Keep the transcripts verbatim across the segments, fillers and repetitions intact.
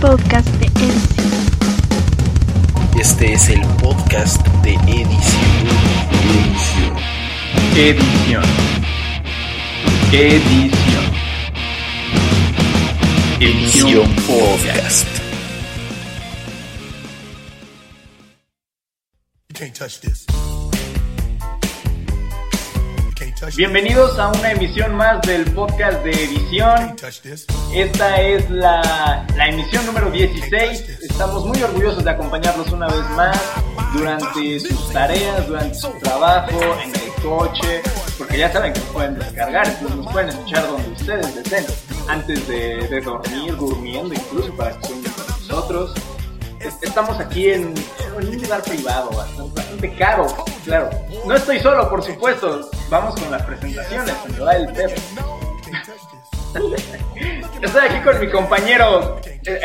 podcast de edición. Este es el podcast de edición. Edición. Edición. Edición. Edición Podcast. You can't touch this. Bienvenidos a una emisión más del podcast de Edición. Esta es la, la emisión número dieciséis. Estamos muy orgullosos de acompañarlos una vez más durante sus tareas, durante su trabajo, en el coche, porque ya saben que nos pueden descargar, entonces nos pueden escuchar donde ustedes deseen, antes de, de dormir, durmiendo incluso, para que estén con nosotros. Estamos aquí en, en un lugar privado, bastante, bastante caro, claro. No estoy solo, por supuesto. Vamos con las presentaciones, me da el Pep. Estoy aquí con mi compañero.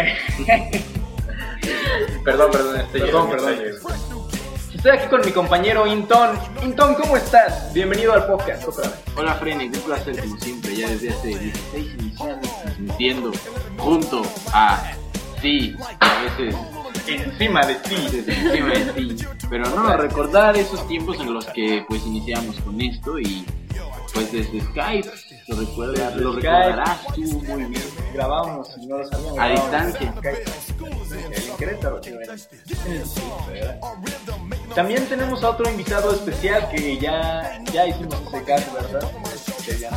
perdón, perdón, estoy perdón, perdón. Estoy aquí con mi compañero Inton. Inton, ¿cómo estás? Bienvenido al podcast otra vez. Hola Frene, un placer como siempre, ya desde hace dieciséis emisiones transmitiendo junto a ti, a veces encima de ti, desde encima de ti, pero no, recordar esos tiempos en los que pues iniciamos con esto y pues desde Skype, lo, recuerda, lo Skype. recordarás tú muy bien. Grabábamos, si no lo sabíamos, a distancia. En Querétaro, también tenemos a otro invitado especial que ya, ya hicimos ese caso, ¿verdad? Que ya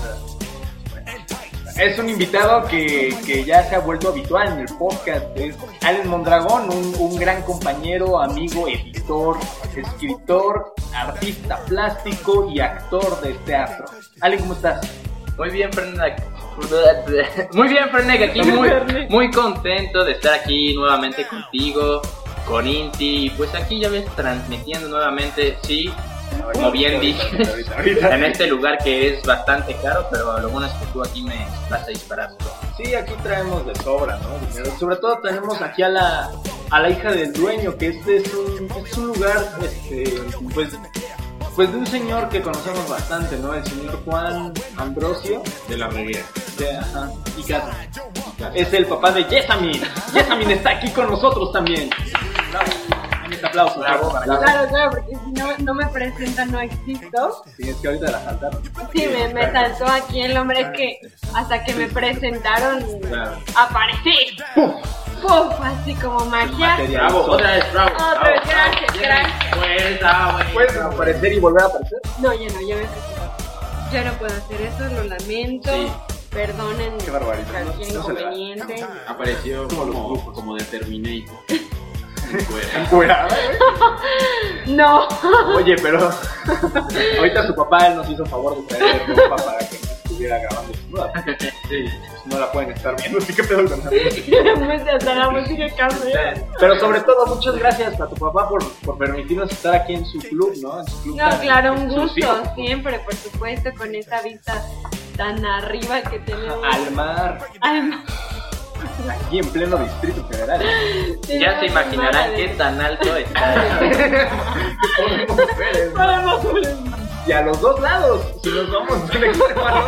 es un invitado que, que ya se ha vuelto habitual en el podcast. Es Allen Mondragón, un, un gran compañero, amigo, editor, escritor, artista plástico y actor de teatro. Allen, ¿cómo estás? Muy bien, Frenek. Muy bien, Frenek, aquí muy, muy contento de estar aquí nuevamente contigo, con Inti, y pues aquí ya ves transmitiendo nuevamente, sí. Como bien dije, en este lugar que es bastante caro, pero lo bueno es que tú aquí me vas a disparar. Sí, aquí traemos de sobra, ¿no? Dinero. Sobre todo tenemos aquí a la a la hija del dueño, que este es un, es un lugar, este, pues, pues de un señor que conocemos bastante, ¿no? El señor Juan Ambrosio De la Reguera. de, ajá, y Casa. Es el papá de Yesamin. Yesamin está aquí con nosotros también. Bravo. Un aplauso, bravo, para claro, claro, claro, porque si no, no me presentan, no existo. Sí, es que ahorita la saltaron. Sí, me, me saltó aquí el nombre, es que hasta que me presentaron, claro. Aparecí. ¡Puf! ¡Puf! Así como magia. Bravo, otra vez, bravo. Otra vez, gracias, gracias. Pues, ah, bueno. ¿Puedes aparecer y volver a aparecer? No, ya no, ya me presenté. Yo no puedo hacer eso, lo lamento. Sí. Perdonen Qué barbaridad, cualquier no- no se le da. inconveniente. Apareció como, como de Terminator. Encuerada, güey. No. Oye, pero ahorita su papá él nos hizo favor de traer ropa para que no estuviera grabando su boda. Sí, pues no la pueden estar viendo, así que pedo con la Me hasta la música casera. Pero sobre todo, muchas gracias a tu papá por, por permitirnos estar aquí en su club, ¿no? En su club No, tan claro, un gusto, exclusivo. siempre, por supuesto, con esa vista tan arriba que tenemos. Al mar, Al- aquí en pleno Distrito Federal. Ya se imaginarán qué tan alto está. Podemos ver, es- Podemos ver. Y a los dos lados, si nos vamos de extremo.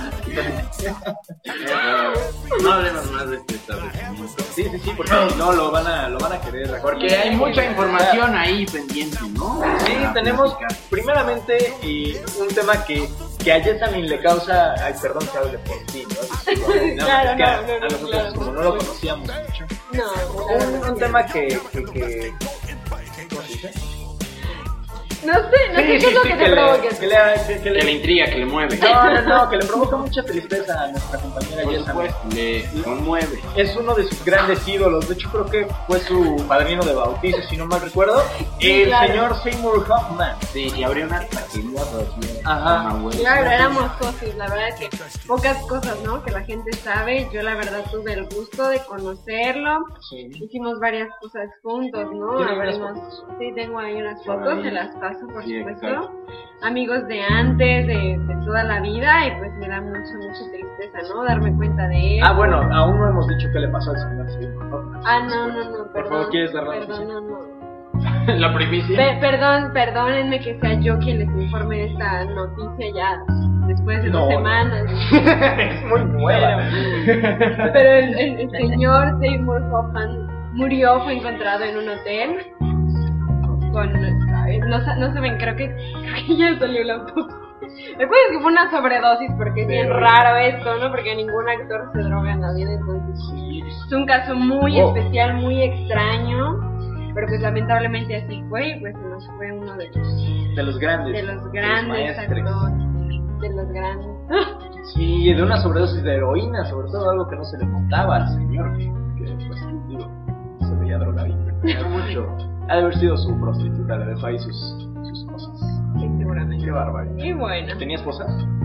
No hablemos más de este establecimiento. Sí, sí, sí, porque si no lo van a, lo van a querer. Porque hay mucha información ahí pendiente, ¿no? Sí, Para tenemos platicar. primeramente y un tema que, que a Yesamin le causa, ay, perdón que hable por ti, ¿no? No, Claro, es que a, no, no, a no, nosotros claro. como no lo conocíamos mucho, No, un, un tema que, que, que ¿cómo se dice? no sé, no sé qué es lo que te que, provoca. le, que, le, que, que Que le- le intriga, que le mueve. no, no, no, que le provoca mucha tristeza a nuestra compañera Por Yesamin. supuesto, le conmueve. Es uno de sus grandes ídolos, de hecho creo que fue su padrino de bautizo, si no mal recuerdo, Sí, el claro. señor Seymour Hoffman. Sí, y abrió una taquería Rosy. Ajá. Claro, éramos socios, la verdad es que pocas cosas, ¿no? Que la gente sabe. Yo la verdad tuve el gusto de conocerlo. Sí. Hicimos varias cosas juntos, ¿no? ¿Tiene unas Habremos- fotos? Sí, tengo ahí unas Por fotos, ahí. se las paso, por Sí, supuesto. exacto. Amigos de antes, de, de toda la vida, y pues me da mucha, mucha tristeza, ¿no? Darme cuenta de él. Ah, bueno, aún no hemos dicho qué le pasó al señor Seymour Hoffman. Ah, no, no, no, Por perdón. favor, ¿quieres dar la Perdón, noticia? no, no. La primicia. Pe- perdón, perdónenme que sea yo quien les informe de esta noticia ya después de No. dos semanas. Es muy nueva. Pero, pero el, el, el señor Seymour Hoffman murió, fue encontrado en un hotel con, no, no saben, creo que, creo que ya salió la foto. Recuerdo que fue una sobredosis, porque es bien Pero- raro esto, ¿no? Porque ningún actor se droga en la vida, entonces es un caso muy Oh. especial, muy extraño, pero pues lamentablemente así fue, y pues se nos fue uno de los, De los grandes. de los grandes maestres. actores, de los grandes. Sí, de una sobredosis de heroína, sobre todo algo que no se le contaba al señor, que, que pues, digo, se veía drogadito. Era mucho. Ha de haber sido su prostituta, le dejó ahí sus, sus cosas. Sí, seguramente. Qué bárbaro. Y bueno, ¿Tenía esposa?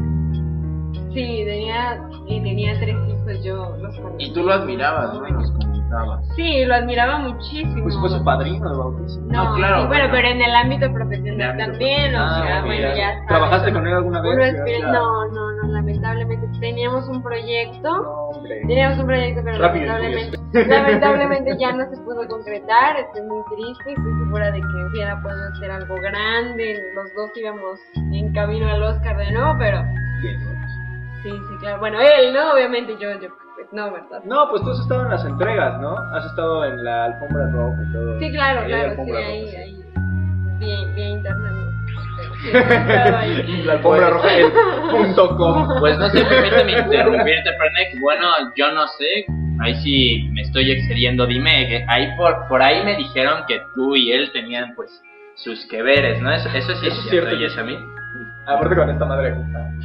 sí, tenía, y tenía tres hijos, yo los conocí. Y tú lo admirabas, ¿no? Nos comentabas. Sí, lo admiraba muchísimo. Pues fue su padrino de bautismo. No, No, claro, sí, bueno, bueno. pero en el ámbito profesional En el ámbito también, o Ah, sea, mira. bueno, ya sabes. ¿Trabajaste con él alguna vez? Uno Ya, espera- ya. No, no, no, lamentablemente teníamos un proyecto, No, hombre. teníamos un proyecto, pero Rápido y lamentablemente, lamentablemente ya no se pudo concretar, estoy muy triste, estoy segura de que hubiera podido hacer algo grande, los dos íbamos en camino al Oscar de nuevo, pero Bien, ¿no? sí, sí, claro, bueno, él, ¿no? Obviamente yo, yo, pues no, ¿verdad? No, pues tú has estado en las entregas, ¿no? Has estado en la alfombra roja y todo. Sí, claro, Ahí hay claro, sí, alfombra ahí, roja. ahí, bien, bien interna, ¿no? Pero sí, he estado ahí. La alfombra roja el punto com. Pues no sé, permíteme interrumpirte, Fernet. Bueno, yo no sé. Ahí sí me estoy excediendo. Dime, que ahí por, por ahí me dijeron que tú y él tenían, pues, sus que veres, ¿no? Eso, eso sí Eso es es cierto, cierto. y es a mí. Aparte con esta madre.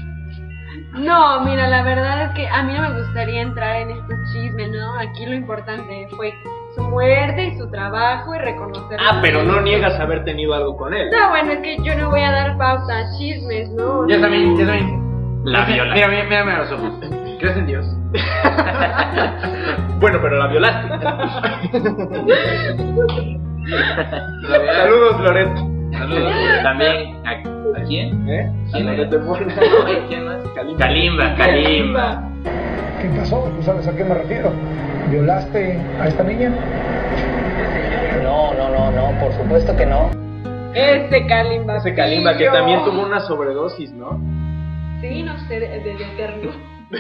No, mira, la verdad es que a mí no me gustaría entrar en estos chismes, ¿no? Aquí lo importante fue su muerte y su trabajo y reconocer. Ah, pero no niegas haber tenido algo con él. No, bueno, es que yo no voy a dar pauta a chismes, ¿no? Ya también, ya también. La viola. Mira, mira, mírame a los ojos. ¿Crees en Dios? Bueno, pero la violaste. La viola. Saludos, Loret. Saludos. También, ¿a, ¿a quién? ¿Eh? ¿Quién A es? Loret de Mola. ¿Quién más? Kalimba. Kalimba, Kalimba. ¿Qué pasó? ¿Tú sabes a qué me refiero? ¿Violaste a esta niña? No, no, no, no, por supuesto que no. Ese Kalimba. Ese Kalimba que también tuvo una sobredosis, ¿no? Sí, no sé, de, de, de eterno.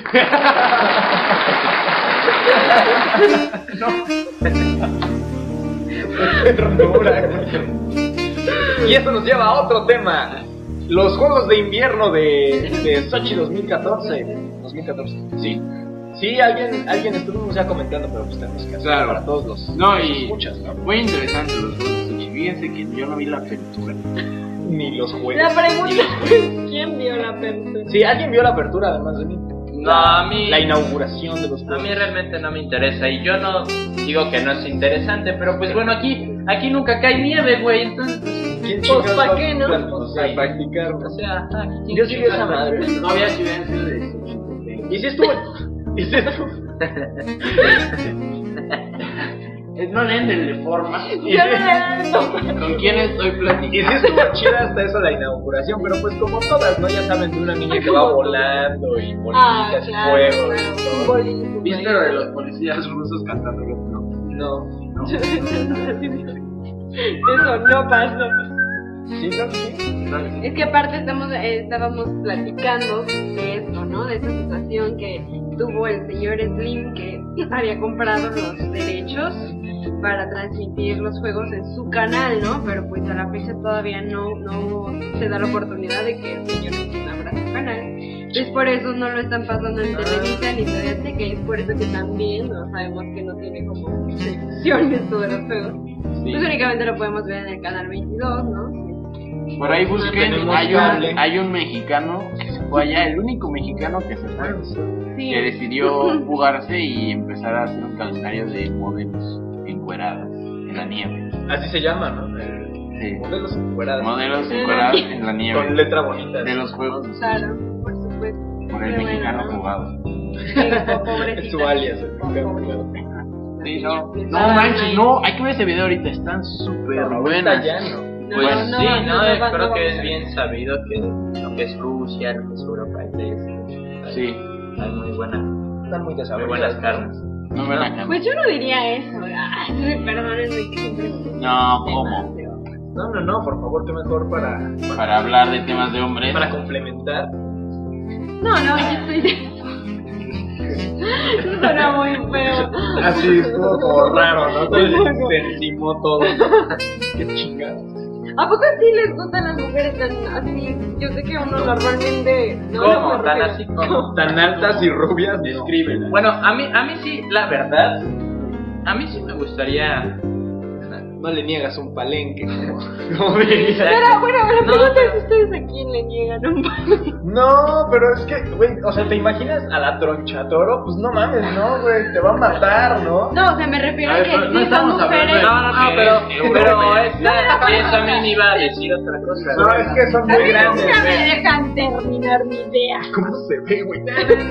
Y eso nos lleva a otro tema. Los Juegos de Invierno de, de Sochi dos mil catorce. dos mil catorce. Sí. Sí, alguien, alguien estuvimos ya comentando, pero pues tenemos que hacer Claro. para todos los, No, los y escuchas, ¿no? muy interesante los juegos. Y fíjense que yo no vi la apertura. Ni los La juegos. pregunta es: ¿quién vio la apertura? Sí, alguien vio la apertura además de mí. No, a mí. La inauguración de los A juegos. mí realmente no me interesa y yo no digo que no es interesante, pero pues bueno, aquí aquí nunca cae nieve, güey, entonces pues, ¿Quién Pues, chingados ¿pa' va qué, no? a- O sea, practicar. o sea, ah, ¿quién Yo sí vi esa chingados? madre. No había ciudad de ¿Y si estuvo? ¿Y si estuvo? No leen de forma. ¿Y Yo si- no le- ¿Con quién estoy Y sí platicando? estuvo chida hasta eso la inauguración, pero pues como todas, ¿no? Ya saben de una niña que va volando y Ah, bolitas y claro, fuego. claro, y todo. simbolismo. ¿Viste lo de los policías rusos cantando? No. No. No. Eso no pasó. Sí, claro que sí. Es que aparte estamos, eh, estábamos platicando de esto, ¿no? De esa situación que tuvo el señor Slim, que había comprado los derechos para transmitir los juegos en su canal, ¿no? Pero pues a la fecha todavía no, no se da la oportunidad de que el señor Slim abra su canal. Es por eso no lo están pasando en Televisa ni T V Azteca, y es por eso que también no sabemos que no tiene como sección esto de los juegos. Pues únicamente lo podemos ver en el canal veintidós, ¿no? Por ahí busquen, Tenemos hay cable. un, hay un mexicano que se fue allá, el único mexicano que se fue, Sí. que decidió fugarse y empezar a hacer un calendario de modelos encueradas en la nieve. Así se llama, ¿no? El- Sí. Modelos encuerados. Modelos encueradas en la Con nieve letra bonita. de los juegos Claro, por supuesto. por el Pero mexicano bueno, ¿no? jugado. Sí, po- pobrecita. Es su alias, el mexicano Pobrecita. jugado. Sí, no, Les no daban manches, ahí. no, hay que ver ese video ahorita, están súper Ahorita buenas. ya no. No, Pues no, sí, no, no, no, no, no, creo no, que no. es bien sabido que lo que es Rusia, lo que es Europa, hay, Sí, hay muy buena, Están muy muy desabridas. buenas carnes. no me la Pues yo no diría eso. Ay, perdónenme que siempre me- No, ¿cómo? Pero- No, no, no, por favor, que mejor para, para, Para hablar de temas de hombres. para complementar. No, no, yo estoy de... Eso suena muy feo. Así estuvo como raro, ¿no? Se encimó todo. Qué chingada. ¿A poco sí les gustan las mujeres tan así? Yo sé que uno normalmente... No, ¿Cómo? no ¿Tan me así refiero. como? Tan altas y rubias, describen. Bueno, a mí, a mí sí, la verdad, a mí sí me gustaría... No le niegas un palenque. No, me Pero bueno, la No, pregunta pero- es ustedes a quién le niegan un palenque. No, pero es que, güey, o sea, ¿te imaginas a la tronchatoro? Pues no mames, no, güey, te va a matar, ¿no? No, o sea, me refiero A a ver, que pero no sí son estamos hablando mujeres. de- No, no, no, pero, Mujeres pero europeas. esa, esa también iba a decir otra cosa. No, es que son A muy mí grandes. nunca me güey. dejan terminar mi idea. ¿Cómo se ve, güey?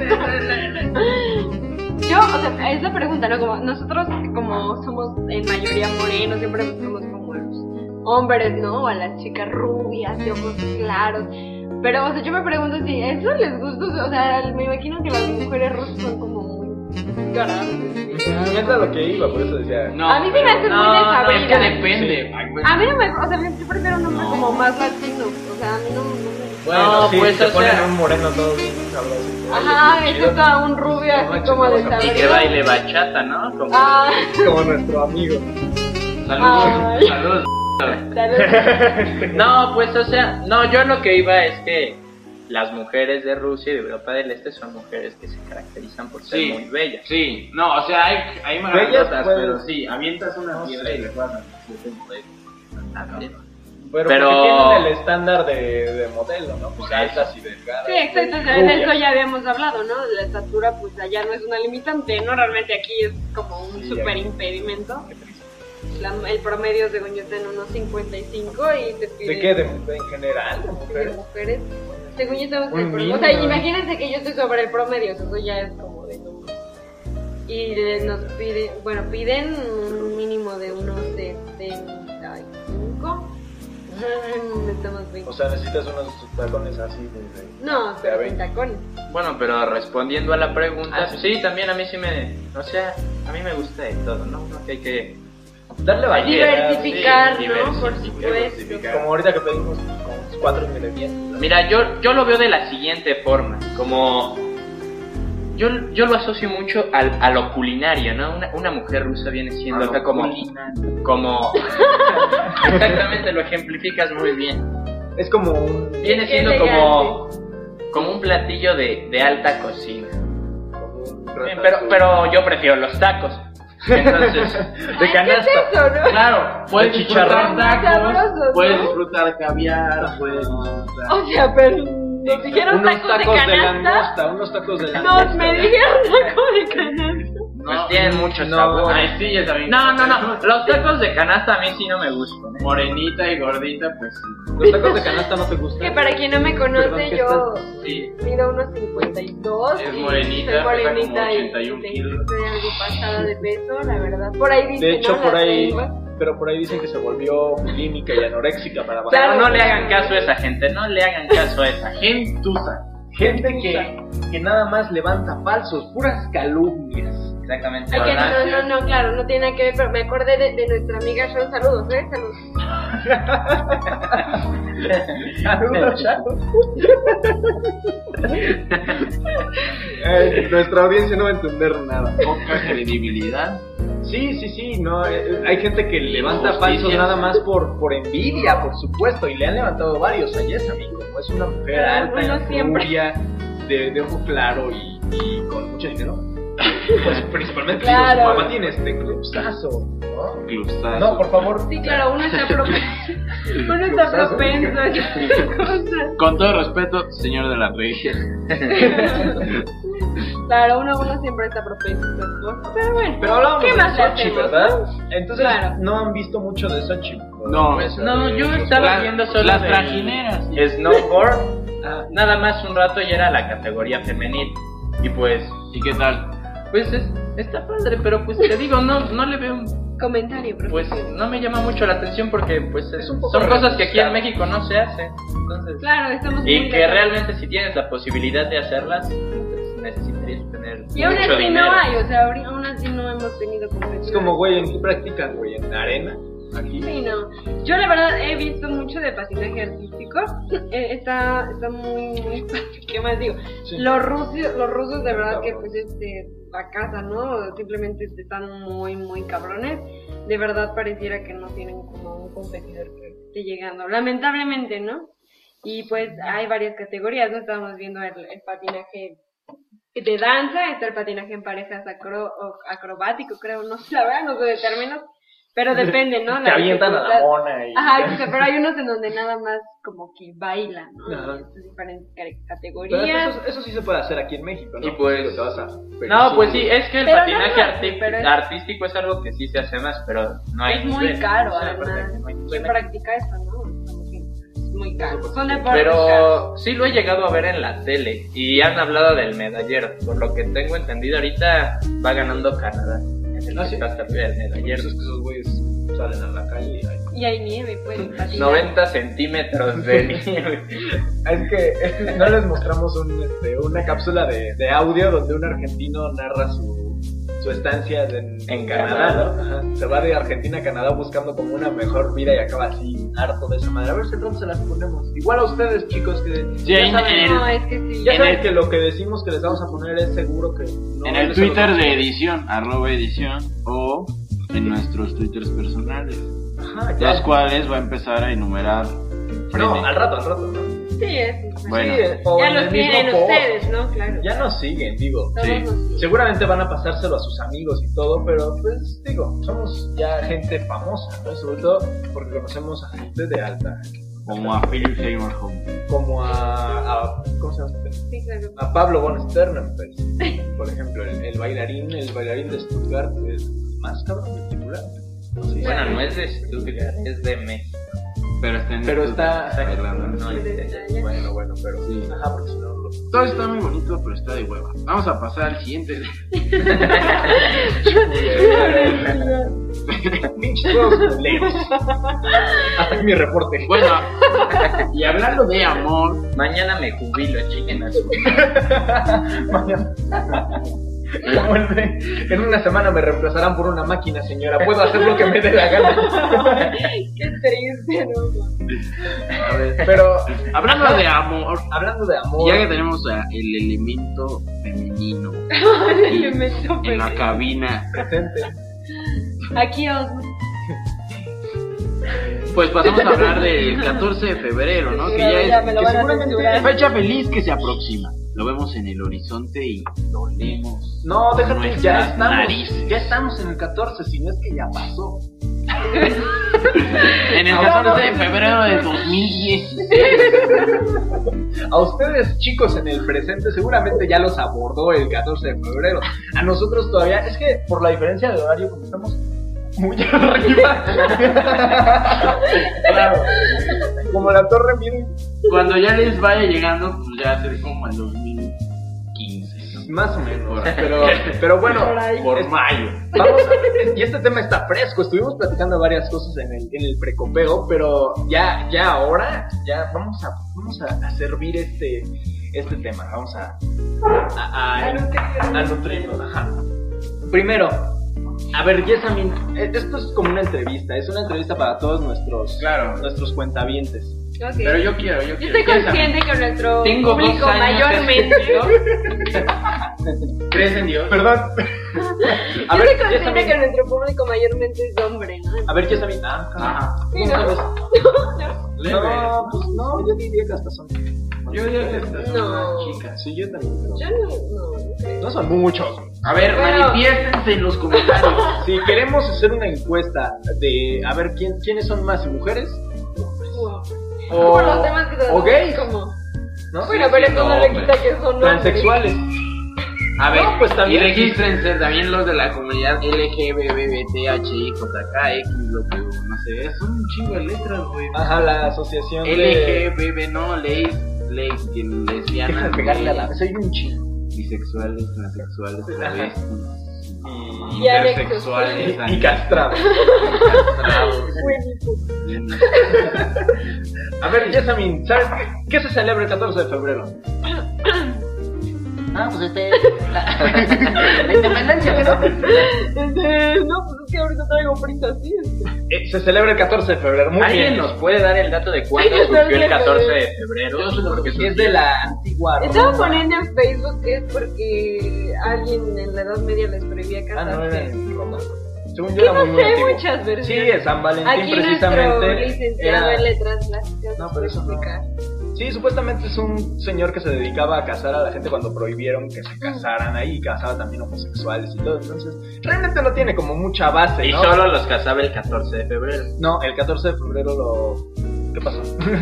Yo, o sea, esa pregunta, ¿no? Como nosotros, como somos en mayoría morenos, siempre buscamos como a los hombres, ¿no? O a las chicas rubias, de ojos claros. Pero, o sea, yo me pregunto si eso les gusta. O sea, me imagino que las mujeres rusas son como muy grandes. Neta lo que iba, por eso decía. No, A mí se me hace no, muy no, desabrida. es que depende. Ay, güey. A mí no me, o sea, yo prefiero un hombre No. como más latino. O sea, a mí no, no me... Bueno, No, sí, pues, te o ponen sea- un moreno todo bien sabroso. Ajá, excepto a un rubio así como Y que desabrido. baile bachata, ¿no? Como... Ah, Como nuestro amigo. Saludos, Ay. saludos. tal No, pues, o sea, no, yo lo que iba es que las mujeres de Rusia y de Europa del Este son mujeres que se caracterizan por ser Sí. muy bellas. Sí, no, o sea, hay, hay Bellas, magrandotas, pues. pero sí, avientas una No piedra sé. y le juegas a pues. Pero, Pero- porque tienen el estándar de, de modelo, ¿no? Pues altas y delgadas. Sí, exacto, o sea, de eso ya habíamos hablado, ¿no? La estatura, pues allá no es una limitante, ¿no? Realmente aquí es como un Sí, súper aquí. impedimento. La- el promedio, según yo, está en unos cincuenta y cinco y te piden... ¿De qué? ¿De, de en general? ¿De de mujeres? mujeres. Según yo, estamos en Un el promedio. O mínimo, sea, ¿no? imagínense que yo estoy sobre el promedio, eso ya es como de no. Y le- nos piden, bueno, piden un mínimo de unos setenta y cinco. Estamos bien. O sea, necesitas unos tacones así de... de- No, de pero a sin veinte. tacones. Bueno, pero respondiendo a la pregunta, Ah, sí. también a mí sí me... O sea, a mí me gusta de todo, ¿no? No que hay que... Darle variedad. Diversificar, sí, ¿no? Por diversificar, supuesto. Como ahorita que pedimos con cuatro ingredientes. Mira, yo, yo lo veo de la siguiente forma, como... Yo, yo lo asocio mucho al, a lo culinario, ¿no? Una, una mujer rusa viene siendo A lo acá como... culinario. Como... Exactamente, lo ejemplificas muy bien. Es como un... Viene Qué siendo elegante. como... Como un platillo de, de alta cocina. como un Bien, pero, pero yo prefiero los tacos. Entonces... de Ay, canasta. ¿qué es eso, no? Claro, puedes De disfrutar chicharrón. tacos, Sabrosos, puedes ¿no? disfrutar caviar, puedes disfrutar... O sea, pero nos dijeron Unos tacos, tacos de de canasta. langosta, unos tacos de langosta. No, me dijeron tacos de canasta. Pues tienen mucho no, sabor. Ay, sí, ya también. No, no, no. Los tacos de canasta a mí sí no me gustan. ¿eh? Morenita y gordita, pues sí. Los tacos de canasta no te gustan. Que para quien no me conoce, Perdón, ¿qué yo Sí. mido unos cincuenta y dos. Es y morenita, soy pesa como morenita y ochenta y un sí, kilos. estoy algo pasada de peso, la verdad. Por ahí dice, De hecho, ¿no? por Las ahí, lenguas. pero por ahí dicen que se volvió bulímica y anoréxica para bajar. Pero no le hagan caso a esa gente, no le hagan caso a esa gente. Gentuza. Gente que, que nada más levanta falsos, puras calumnias. Exactamente. Ay, que ¿verdad? no, no, no, claro, no tiene nada que ver, pero me acordé de, de nuestra amiga Sean, saludos, ¿eh? Saludos. Saludos, chavos. Eh, nuestra audiencia no va a entender nada. Poca credibilidad. Sí, sí, sí, no, eh, hay gente que levanta Justicia. falsos nada más por, por envidia, por supuesto, y le han levantado varios a Jess, amigo. Es una mujer Pero alta, uno siempre. rubia, de, de ojo claro y, y con mucho dinero. Pues principalmente Claro. digo, su mamá tiene este clubsazo, ¿no? Clubsazo. No, por favor. Sí, claro, uno está propenso. Uno está propenso a esas cosas. Con todo respeto, señor de la regia. Claro, uno, uno siempre está propenso a esas cosas. Pero bueno, Pero hablábamos ¿qué de más le Sochi, hacemos? ¿verdad? Entonces Claro. no han visto mucho de Sochi. No, Pues no, yo estaba Las- viendo solo las del trajineras. snowboard, ah, nada más un rato y era la categoría femenil. Y pues, ¿Y qué tal? pues es, está padre, pero pues te digo, no, no le veo, Comentario, pues profesor. no me llama mucho la atención porque pues es- un poco son cosas que aquí en rebuscado. México no se hacen. Entonces, Claro, estamos muy y que lejos. realmente si tienes la posibilidad de hacerlas, pues, necesitarías tener Y aún mucho así dinero. no hay, o sea, ahori- aún así no hemos tenido como... Es como, güey, ¿en qué practican, güey? ¿En arena? aquí. Sí, no. Yo la verdad he visto mucho de patinaje artístico. Eh, está, está muy, muy ¿qué más digo? Sí. Los rusos, los rusos de verdad que pues este la casa, ¿no? Simplemente están muy, muy cabrones. De verdad pareciera que no tienen como un competidor que esté llegando. Lamentablemente, ¿no? Y pues hay varias categorías, ¿no? Estábamos viendo el, el patinaje de danza, está el patinaje en parejas acro, acrobático, creo, no sé, la verdad, no sé de términos. Pero depende, ¿no? Te avientan a la mona y... Ajá, o sea, pero hay unos en donde nada más como que bailan, ¿no? Ajá. Estas diferentes Pero categorías. eso, eso sí se puede hacer aquí en México, ¿no? Y pues- Te vas a- No, pues sí, es que el Pero patinaje no, arti- pero es- artístico es algo que sí se hace más, pero no hay Es muy nivel. caro, O sea, aparte además. que no hay ¿Quién nivel. practica eso, no? Como que es muy caro. Son deportes caros. Pero sí lo he llegado a ver en la tele y han hablado del medallero. Por lo que tengo entendido ahorita va ganando Canadá. Es el ¿Ah, que sí? está hasta arriba del medallero. Eso es que esos güeyes salen a la calle y hay... Y hay nieve, pues. patinar. noventa centímetros de nieve. Es que, es que no les mostramos un, este, una cápsula de, de audio donde un argentino narra su, su estancia en, En Canadá, ¿no? Ajá. Se va de Argentina a Canadá buscando como una mejor vida y acaba así harto de esa madre. A ver si entonces se las ponemos. Igual a ustedes, chicos, que Sí, ya en- saben, en el- No, es que sí. ya en saben el- que lo que decimos que les vamos a poner es seguro que no En el les Twitter lo- de edición, arroba edición, o en nuestros Twitters personales, Ajá, ya. los cuales va a empezar a enumerar No, Frene. al rato, al rato, ¿no? Sí, es. Bueno. Sí, o Ya en los el mismo tienen post. ustedes, ¿no? Claro. Ya nos siguen, digo. Todos sí. nos siguen. Seguramente van a pasárselo a sus amigos y todo, pero pues digo, somos ya gente famosa, ¿no? Sobre todo porque conocemos a gente de alta, como a Philip Seymour Hoffman. como a, a ¿cómo se llama? Sí, claro. A Pablo von Sternenfels, por ejemplo, el, el bailarín, el bailarín de Stuttgart, el más cabrón del titular. Sí. Bueno, no es de Stuttgart, es de México. Pero está en Pero Stuttgart, está- Irlanda. No, Sí. Bueno, bueno, pero Sí. ajá, porque si no lo... Todo está muy bonito, pero está de hueva. Vamos a pasar al siguiente. Pinches juegos culeros. Hasta aquí mi reporte. Bueno, y hablando de amor, Mañana me jubilo, chiquen a su. Mañana. Como el de, en una semana me reemplazarán por una máquina, señora. Puedo hacer lo que me dé la gana. Qué triste, ¿no? A ver, pero hablando de amor, hablando de amor, ya que tenemos a el elemento femenino El elemento en la femenino. cabina, presente. Aquí Osmo. pues pasamos a hablar del catorce de febrero, ¿no? Que ya Ya me es lo que van a seguramente- censurar. fecha feliz que se aproxima. Lo vemos en el horizonte y lo leemos. No, con déjate, ya nuestras estamos. narices. Ya estamos en el catorce, si no es que ya pasó. En el catorce de febrero de dos mil dieciséis. A ustedes, chicos, en el presente, seguramente ya los abordó el catorce de febrero. A nosotros todavía, es que por la diferencia de horario, como estamos muy arriba. Claro. Como la torre, miren, Cuando ya les vaya llegando, pues ya va a ser como el dos mil quince. más o menos. Pero, pero bueno, Por ahí. Por es- mayo. vamos a- y este tema está fresco. Estuvimos platicando varias cosas en el, en el precopeo, pero ya, ya ahora, ya vamos a, vamos a, a servir este, este tema. Vamos a, a, a, A nutrirlo. a nutrirlo. Ajá. Primero, a ver, Yesamin, eh, esto es como una entrevista. Es una entrevista para todos nuestros, Claro. nuestros cuentavientes. Ok. Pero yo quiero, yo Yo quiero. estoy consciente que nuestro Tengo dos público años mayormente. ¿Crees en Dios? Perdón. Yo A ver, estoy consciente Yesamin. que nuestro público mayormente es hombre, ¿no? A ver, Yesamin. Ah, Ajá. Sí, ¿cómo ¿no? sabes? No, pues no, yo diría que hasta son. Yo diría que estas son No. unas chicas. Sí, yo también. Pero... Yo no, no, no creo. No son muchos. A ver, Bueno. manifiéstense en los comentarios. Si queremos hacer una encuesta de a ver quién quiénes son más, mujeres Wow. o, Por los temas que o tratamos, gays, como. ¿no? Bueno, pero eso no le hombre. quita que son hombres. Transexuales. A ver, No, pues también- y regístrense también los de la comunidad L G B B T H I J K X, lo que no sé, son un chingo de letras, güey. Ajá, la asociación L de G B B, no, leis, leis, que Deja lesbianas, de pegarle a la gays, soy un chingo. bisexuales, transexuales, Ajá. travestis, Y, Y anexos. intersexuales, y castrados. castrados. Buenísimo. A ver, Yesamin, ¿sabes qué, qué se celebra el catorce de febrero? Ah, pues este... La, la independencia, ¿no? Este, no, pues es que ahorita traigo prisa, sí. Eh, se celebra el catorce de febrero, muy ¿Alguien bien. nos puede dar el dato de cuándo Ay, surgió el espérate, catorce de febrero? Porque es de la antigua Roma. Estaba poniendo en Facebook que es porque alguien en la Edad Media les prohibía Ah, no, era casarse. en Roma. Según yo Que era no muy, muy sé, antiguo. muchas versiones. Sí, es San Valentín Aquí precisamente. nuestro licenciado era- en letras plásticas No, nos pero eso no. explica. Sí, supuestamente es un señor que se dedicaba a casar a la gente cuando prohibieron que se casaran ahí, y casaba también homosexuales y todo. Entonces, realmente no tiene como mucha base, Y ¿no? solo los casaba el catorce de febrero. No, el catorce de febrero lo... ¿Qué pasó?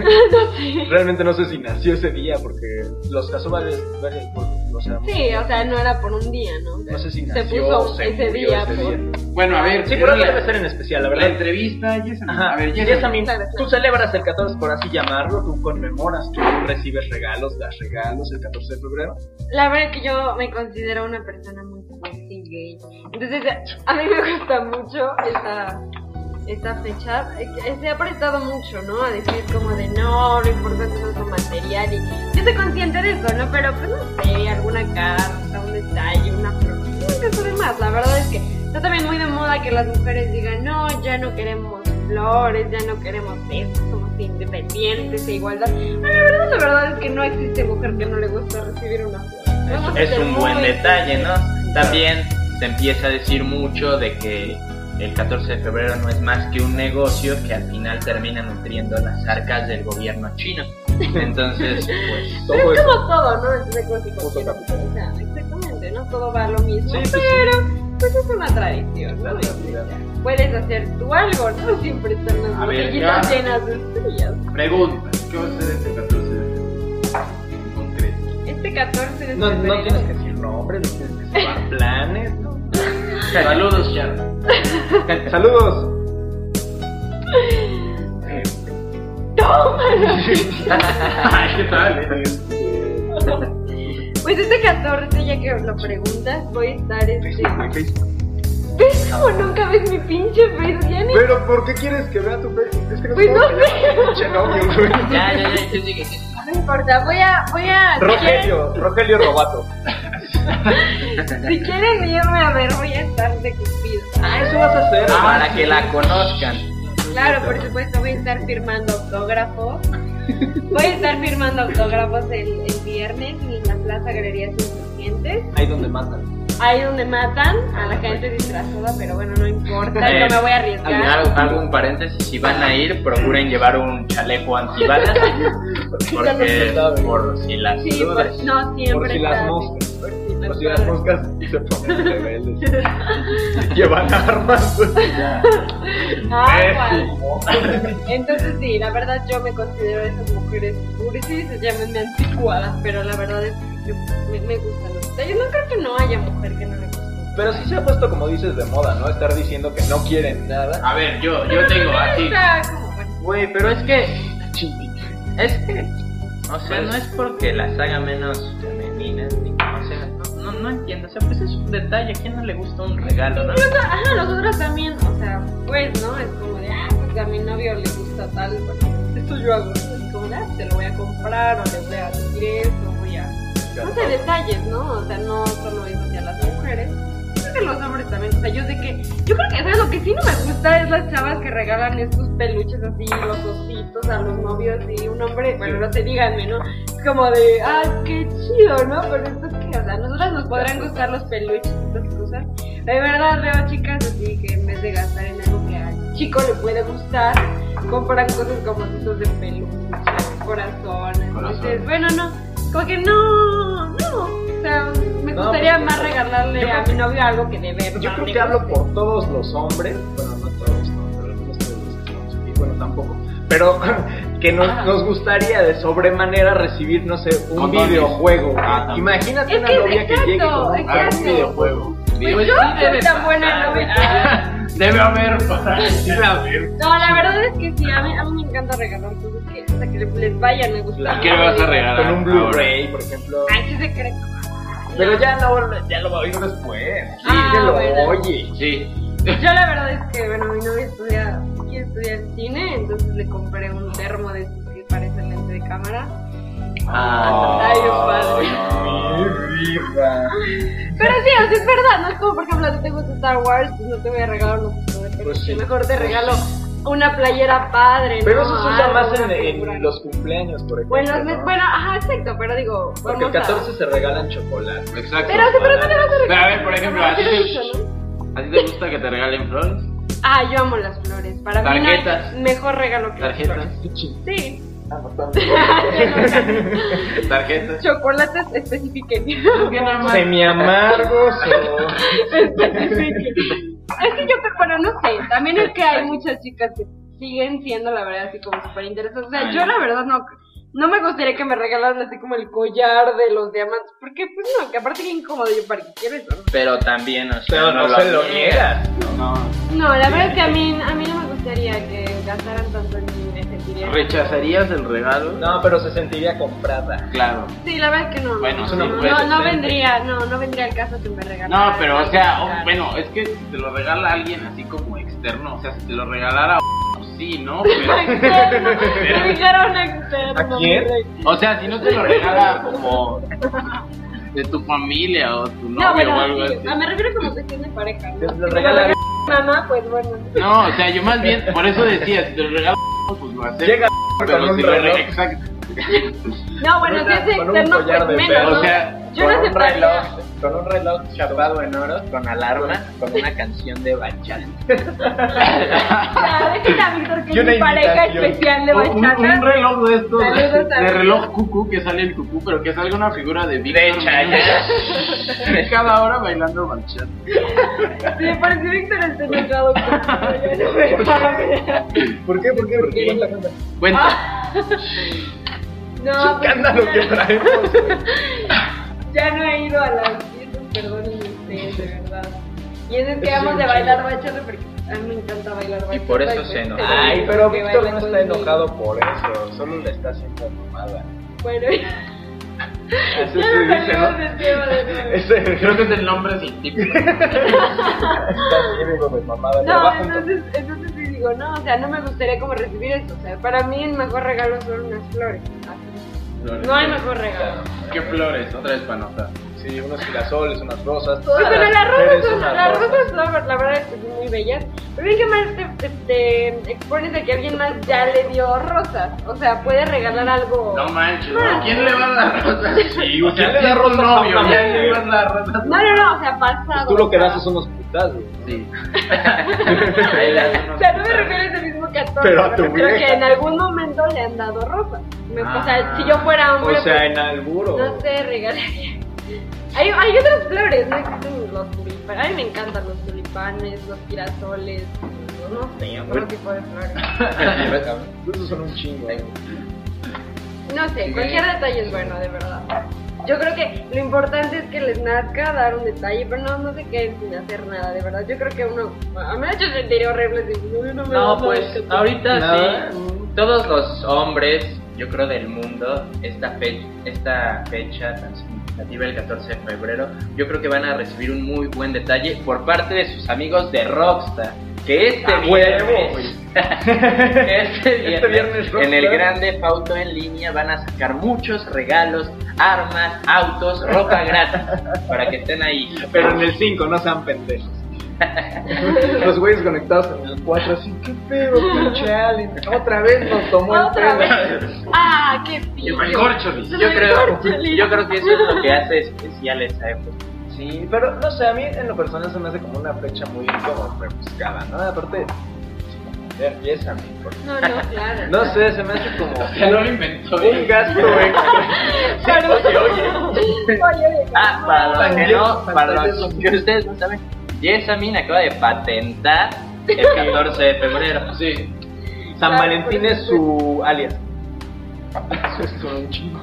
Realmente no sé si nació ese día porque los casó varios, varios o sea, Sí, o sea, no era por un día, ¿no? no sé si Se nació puso o se ese murió día ese por- día. Bueno, a ver, Sí, pero pero algo la, debe ser en especial, la la verdad. entrevista, Yesami. Ajá, A ver, y Yesami. esa misma, Claro, claro. tú celebras el catorce, por así llamarlo, tú conmemoras, tú recibes regalos, das regalos el catorce de febrero. La verdad es que yo me considero una persona muy sexy gay. Entonces, a mí me gusta mucho esta, esta fecha. Eh, Se ha prestado mucho, ¿no? A decir como de no, lo importante no es lo material. Y yo estoy consciente de eso, ¿no? Pero pues no sé, alguna carta, un detalle, una flor. Nunca sabe más. La verdad es que está también muy de moda que las mujeres digan no, ya no queremos flores, ya no queremos esto, somos independientes e igualdad. No, la verdad, la verdad es que no existe mujer que no le guste recibir una flor. Vamos a Es ser un buen muy detalle, ¿no? sinceros. También se empieza a decir mucho de que el catorce de febrero no es más que un negocio que al final termina nutriendo las arcas del gobierno chino. Entonces, pues... Pero Todo es eso. como todo, ¿no? Es negocio Puto cualquier- capital. o sea, exactamente, ¿no? Todo va a lo mismo, Sí, pues sí. pero pues es una tradición, ¿no? La realidad. Puedes hacer tú algo, ¿no? Siempre están las A ver, botellitas ya. llenas de estrellas. Pregunta, ¿qué va a hacer este catorce de febrero? En concreto. Este catorce de No, no febrero. tienes que decir nombres, no tienes que llevar planes, ¿no? Saludos, Sharon. Saludos. ¡Tómalo! Ay, ¿qué tal? Pues este catorce, ya que lo preguntas, voy a estar este. Facebook, Facebook. ¿Ves como nunca ves mi pinche Facebook? Ya ni. Pero, ¿por qué quieres que vea tu Facebook? Es que no Pues sé no cómo se sé. llama tu pinche novio, güey. Ya, ya, ya, ¿qué sigue? ¿Qué sigue? No importa, voy a. Voy a. si Rogelio, Rogelio Robato. quieren- Si quieren irme a ver, voy a estar de cupido. Ah, eso vas a hacer. Para que la conozcan. Claro, por supuesto, voy a estar firmando autógrafos. Voy a estar firmando autógrafos el, el viernes en la Plaza Galerías Insurgentes. Ahí donde matan. Ahí donde matan a la gente disfrazada, pero bueno, no importa, no me voy a arriesgar. Hago, hago un paréntesis, si van a ir, procuren llevar un chaleco antibalas. Porque por si las Sí, dudas. pues, no siempre. Por si las está- moscas. Sí, Por pues, si las claro. moscas se ponen rebeldes. Llevan armas. Ah, Pésimo. bueno. Entonces sí, la verdad yo me considero esas mujeres cursis, llámenme anticuadas, pero la verdad es que yo me, me gustan los detalles. No creo que no haya mujer que no le guste. Pero sí se ha puesto, como dices, de moda, ¿no? Estar diciendo que no quieren nada. A ver, yo, yo tengo así. Está como bueno. Güey, pero es que. Es que. O sea, no es porque las haga menos femeninas, ni. O sea, no, no, no entiendo. O sea, pues es un detalle. ¿A quién no le gusta un regalo, no? Incluso, ajá, nosotros también, o sea, pues, ¿no? Es como de, ah, pues a mi novio le gusta tal, pues, eso yo hago. Es como de, ah, te lo voy a comprar, o le voy a decir esto, voy a. No sé, detalles, ¿no? O sea, no solo es hacia las mujeres. Creo que los hombres también, o sea, yo sé que. Yo creo que, ¿sabes? Lo que sí no me gusta es las chavas que regalan estos peluches así, los ositos a los novios y un hombre, bueno, no sé, díganme, ¿no? Es como de, ah, qué chido, ¿no? Pero esto es que, o sea, a nosotras nos podrán gustar los peluches y estas cosas. De verdad veo chicas así que en vez de gastar en algo que al chico le puede gustar, compran cosas como ositos de peluche, corazones. Corazón. Entonces, bueno, no, como que no, no. O sea, me No, gustaría pues, más regalarle yo a creo mi novio algo que de verdad. Yo creo le que hablo guste. por todos los hombres, bueno, no todos, no, pero algunos todos los que estamos aquí, bueno, tampoco, pero que nos, Ah. nos gustaría de sobremanera recibir, no sé, un Condones. videojuego. Ah, también. Imagínate Es una que, novia que exacto, llegue con un exacto. Un videojuego. Pues yo soy tan buena novia. Debe haber, debe haber. No, la verdad es que sí, a mí, a mí me encanta regalar cosas que hasta que les vayan a gustar. ¿Qué le vas a regalar? con un Blu-ray, por ejemplo. Ay, sí se cree. Pero ya no, ya lo va a oír después. Sí, Ah, que lo bueno. oye. Sí. Yo la verdad es que, bueno, mi novia estudia, quiere estudiar cine, entonces le compré un termo de esos que parece lente de cámara. Ah, Ay, padre. Mi vida. Pero sí, o sea, es verdad, no es como, por ejemplo, si te gusta Star Wars, pues no te voy a regalar unos superhéroes, Pues sí. mejor te regalo una playera padre, Pero ¿no? eso se usa Algo, más una en, figura. en los cumpleaños, por ejemplo. Bueno, ¿no? bueno, ajá, exacto, pero digo, Porque el vamos a- catorce se regalan chocolate. exacto. Pero, sí, pero no le vas a Pero regalar. a ver, por ejemplo, ¿a ti Pero te, eso, ¿no? ¿a ti te gusta que te regalen flores? Ah, yo amo las flores. Para mí no Tarjetas. hay mejor regalo que las ¿Tarjetas? flores. Sí. Ah, no, ¿Tarjetas? Chocolates especifiquen. Semi-amargos o... Especifiquen. Es que yo, pero bueno, no sé. También es que hay muchas chicas que siguen siendo, la verdad, así como súper interesantes. O sea, yo la verdad no... No me gustaría que me regalaran así como el collar de los diamantes, porque pues no, que aparte que incómodo yo para qué quiero eso. Pero también, o sea, Pero no, se lo niegas. No. No, la verdad es que a mí, a mí no me gustaría que gastaran tanto en mí, me sentiría... ¿Rechazarías el regalo? No, pero se sentiría comprada. Claro. Sí, la verdad es que no. Bueno, no, eso no no, puede no, ser. no vendría, no, no vendría al caso que me regalaran. No, pero o sea, o- Claro. bueno, es que si te lo regala alguien así como externo, o sea, si te lo regalara, pues sí, ¿no? Pero, Externo, me dijeron externo. ¿A quién? mi rey. o sea, si no te lo regala como de tu familia o tu novio No, bueno, o algo sí, así. ah, me refiero como cuestión de pareja, ¿no? Te lo Si me regala- mamá, pues bueno. No, o sea, yo más bien, por eso decía, si te lo regala, pues lo acepto. Llega Pero con un si lo reloj. re- exacto. No, bueno, si es Con un externo, collar pues de menos, perro. ¿no? O sea, yo con no un aceptaría. reloj, con un reloj chapado en oro, con alarma, con una canción de bachata. Ah, déjenme a Víctor, que Y es una mi pareja invitación. especial de Un, bachata. un reloj de estos, Saludos de, a de Víctor. reloj cucú, que sale el cucú, pero que salga una figura de Víctor. De Chayanne. Cada hora bailando bachata. Sí, pareció Víctor el enojado conmigo. ¿Por qué? ¿Por qué? Porque cuenta, cuenta. Cuenta. Ah. No, pues, Escándalo que traemos. ya no he ido a las fiestas, perdonen ustedes, de verdad. Y es que vamos de bailar bachata porque a mí me encanta bailar bachata. Y por eso pues, se enoja. lo Ay, digo pero que Víctor baila no está conmigo. enojado por eso, solo le está haciendo mamada. Bueno, Eso ya se nos dice, salimos ¿no? del tema de nuevo. Ese Creo que es el nombre científico. está bien, hijo de mamada. No, trabaja en- entonces, entonces sí digo, no, o sea, no me gustaría como recibir eso. O sea, para mí el mejor regalo son unas flores. Así. No hay mejor regalo. ¿Qué flores? Otra vez para anotar. Sí, unos girasoles, unas rosas. Pues bueno, las mujeres rosas son, unas las rosas. rosas la, la verdad es que son muy bellas. Pero bien que más te, te, te expones a que alguien más ya le dio rosas. O sea, puede regalar algo. No manches, No. ¿a quién le va a dar rosas? Sí, ¿quién o sea, le da tiene un rosas a novio, una ya mujer? le vas a dar rosas. No, no, no, o sea, pasado. Tú lo que o sea. das es unos putazos. Sí. O sea, no me refiero a ese mismo que a todos. Pero a me tu refiero vieja. que en algún momento le han dado rosas. Me- O sea, Ah. si yo fuera hombre, O sea, pues, en alburo. no sé, regalaría. Hay, hay otras flores, no existen los tulipanes. A mí me encantan los tulipanes, los girasoles, no sé, otro tipo de flores. Esos son un chingo. No sé, cualquier detalle es bueno, de verdad. Yo creo que lo importante es que les nazca dar un detalle, pero no, no se queden sin hacer nada, de verdad. Yo creo que uno, a mí me ha hecho sentir horrible si no, no me No, da pues nada. ahorita Nada. sí, todos los hombres, yo creo del mundo, esta fecha, esta fecha tan significativa, el catorce de febrero, yo creo que van a recibir un muy buen detalle por parte de sus amigos de Rockstar. Que este ¡A viernes, huevo, güey! este viernes, Este viernes en el Rockstar. Grande Auto en línea van a sacar muchos regalos, armas, autos, ropa gratis para que estén ahí. Pero en el cinco, no sean pendejos. Los güeyes conectados en el cuatro, así, ¿qué pedo, pinche Allen? Otra vez nos tomó el Otra pelo. vez. Ah, qué El pillo. mejor Cholis. El Yo mejor creo, Cholis. yo creo que eso es lo que hace especial esa época. Sí, pero no sé, a mí en lo personal se me hace como una fecha muy como rebuscada, ¿no? Aparte, sin ofender, yes, a mí, porque- No, no, claro. no sé, se me hace como Ya no lo inventó. un gasto extra. Oye, oye. Oye, Ah, para los que no, Pantallas, para los pantallas. que ustedes no saben, Jessamine acaba de patentar el catorce de febrero. Sí. San Valentín es su alias. Eso es un chingo.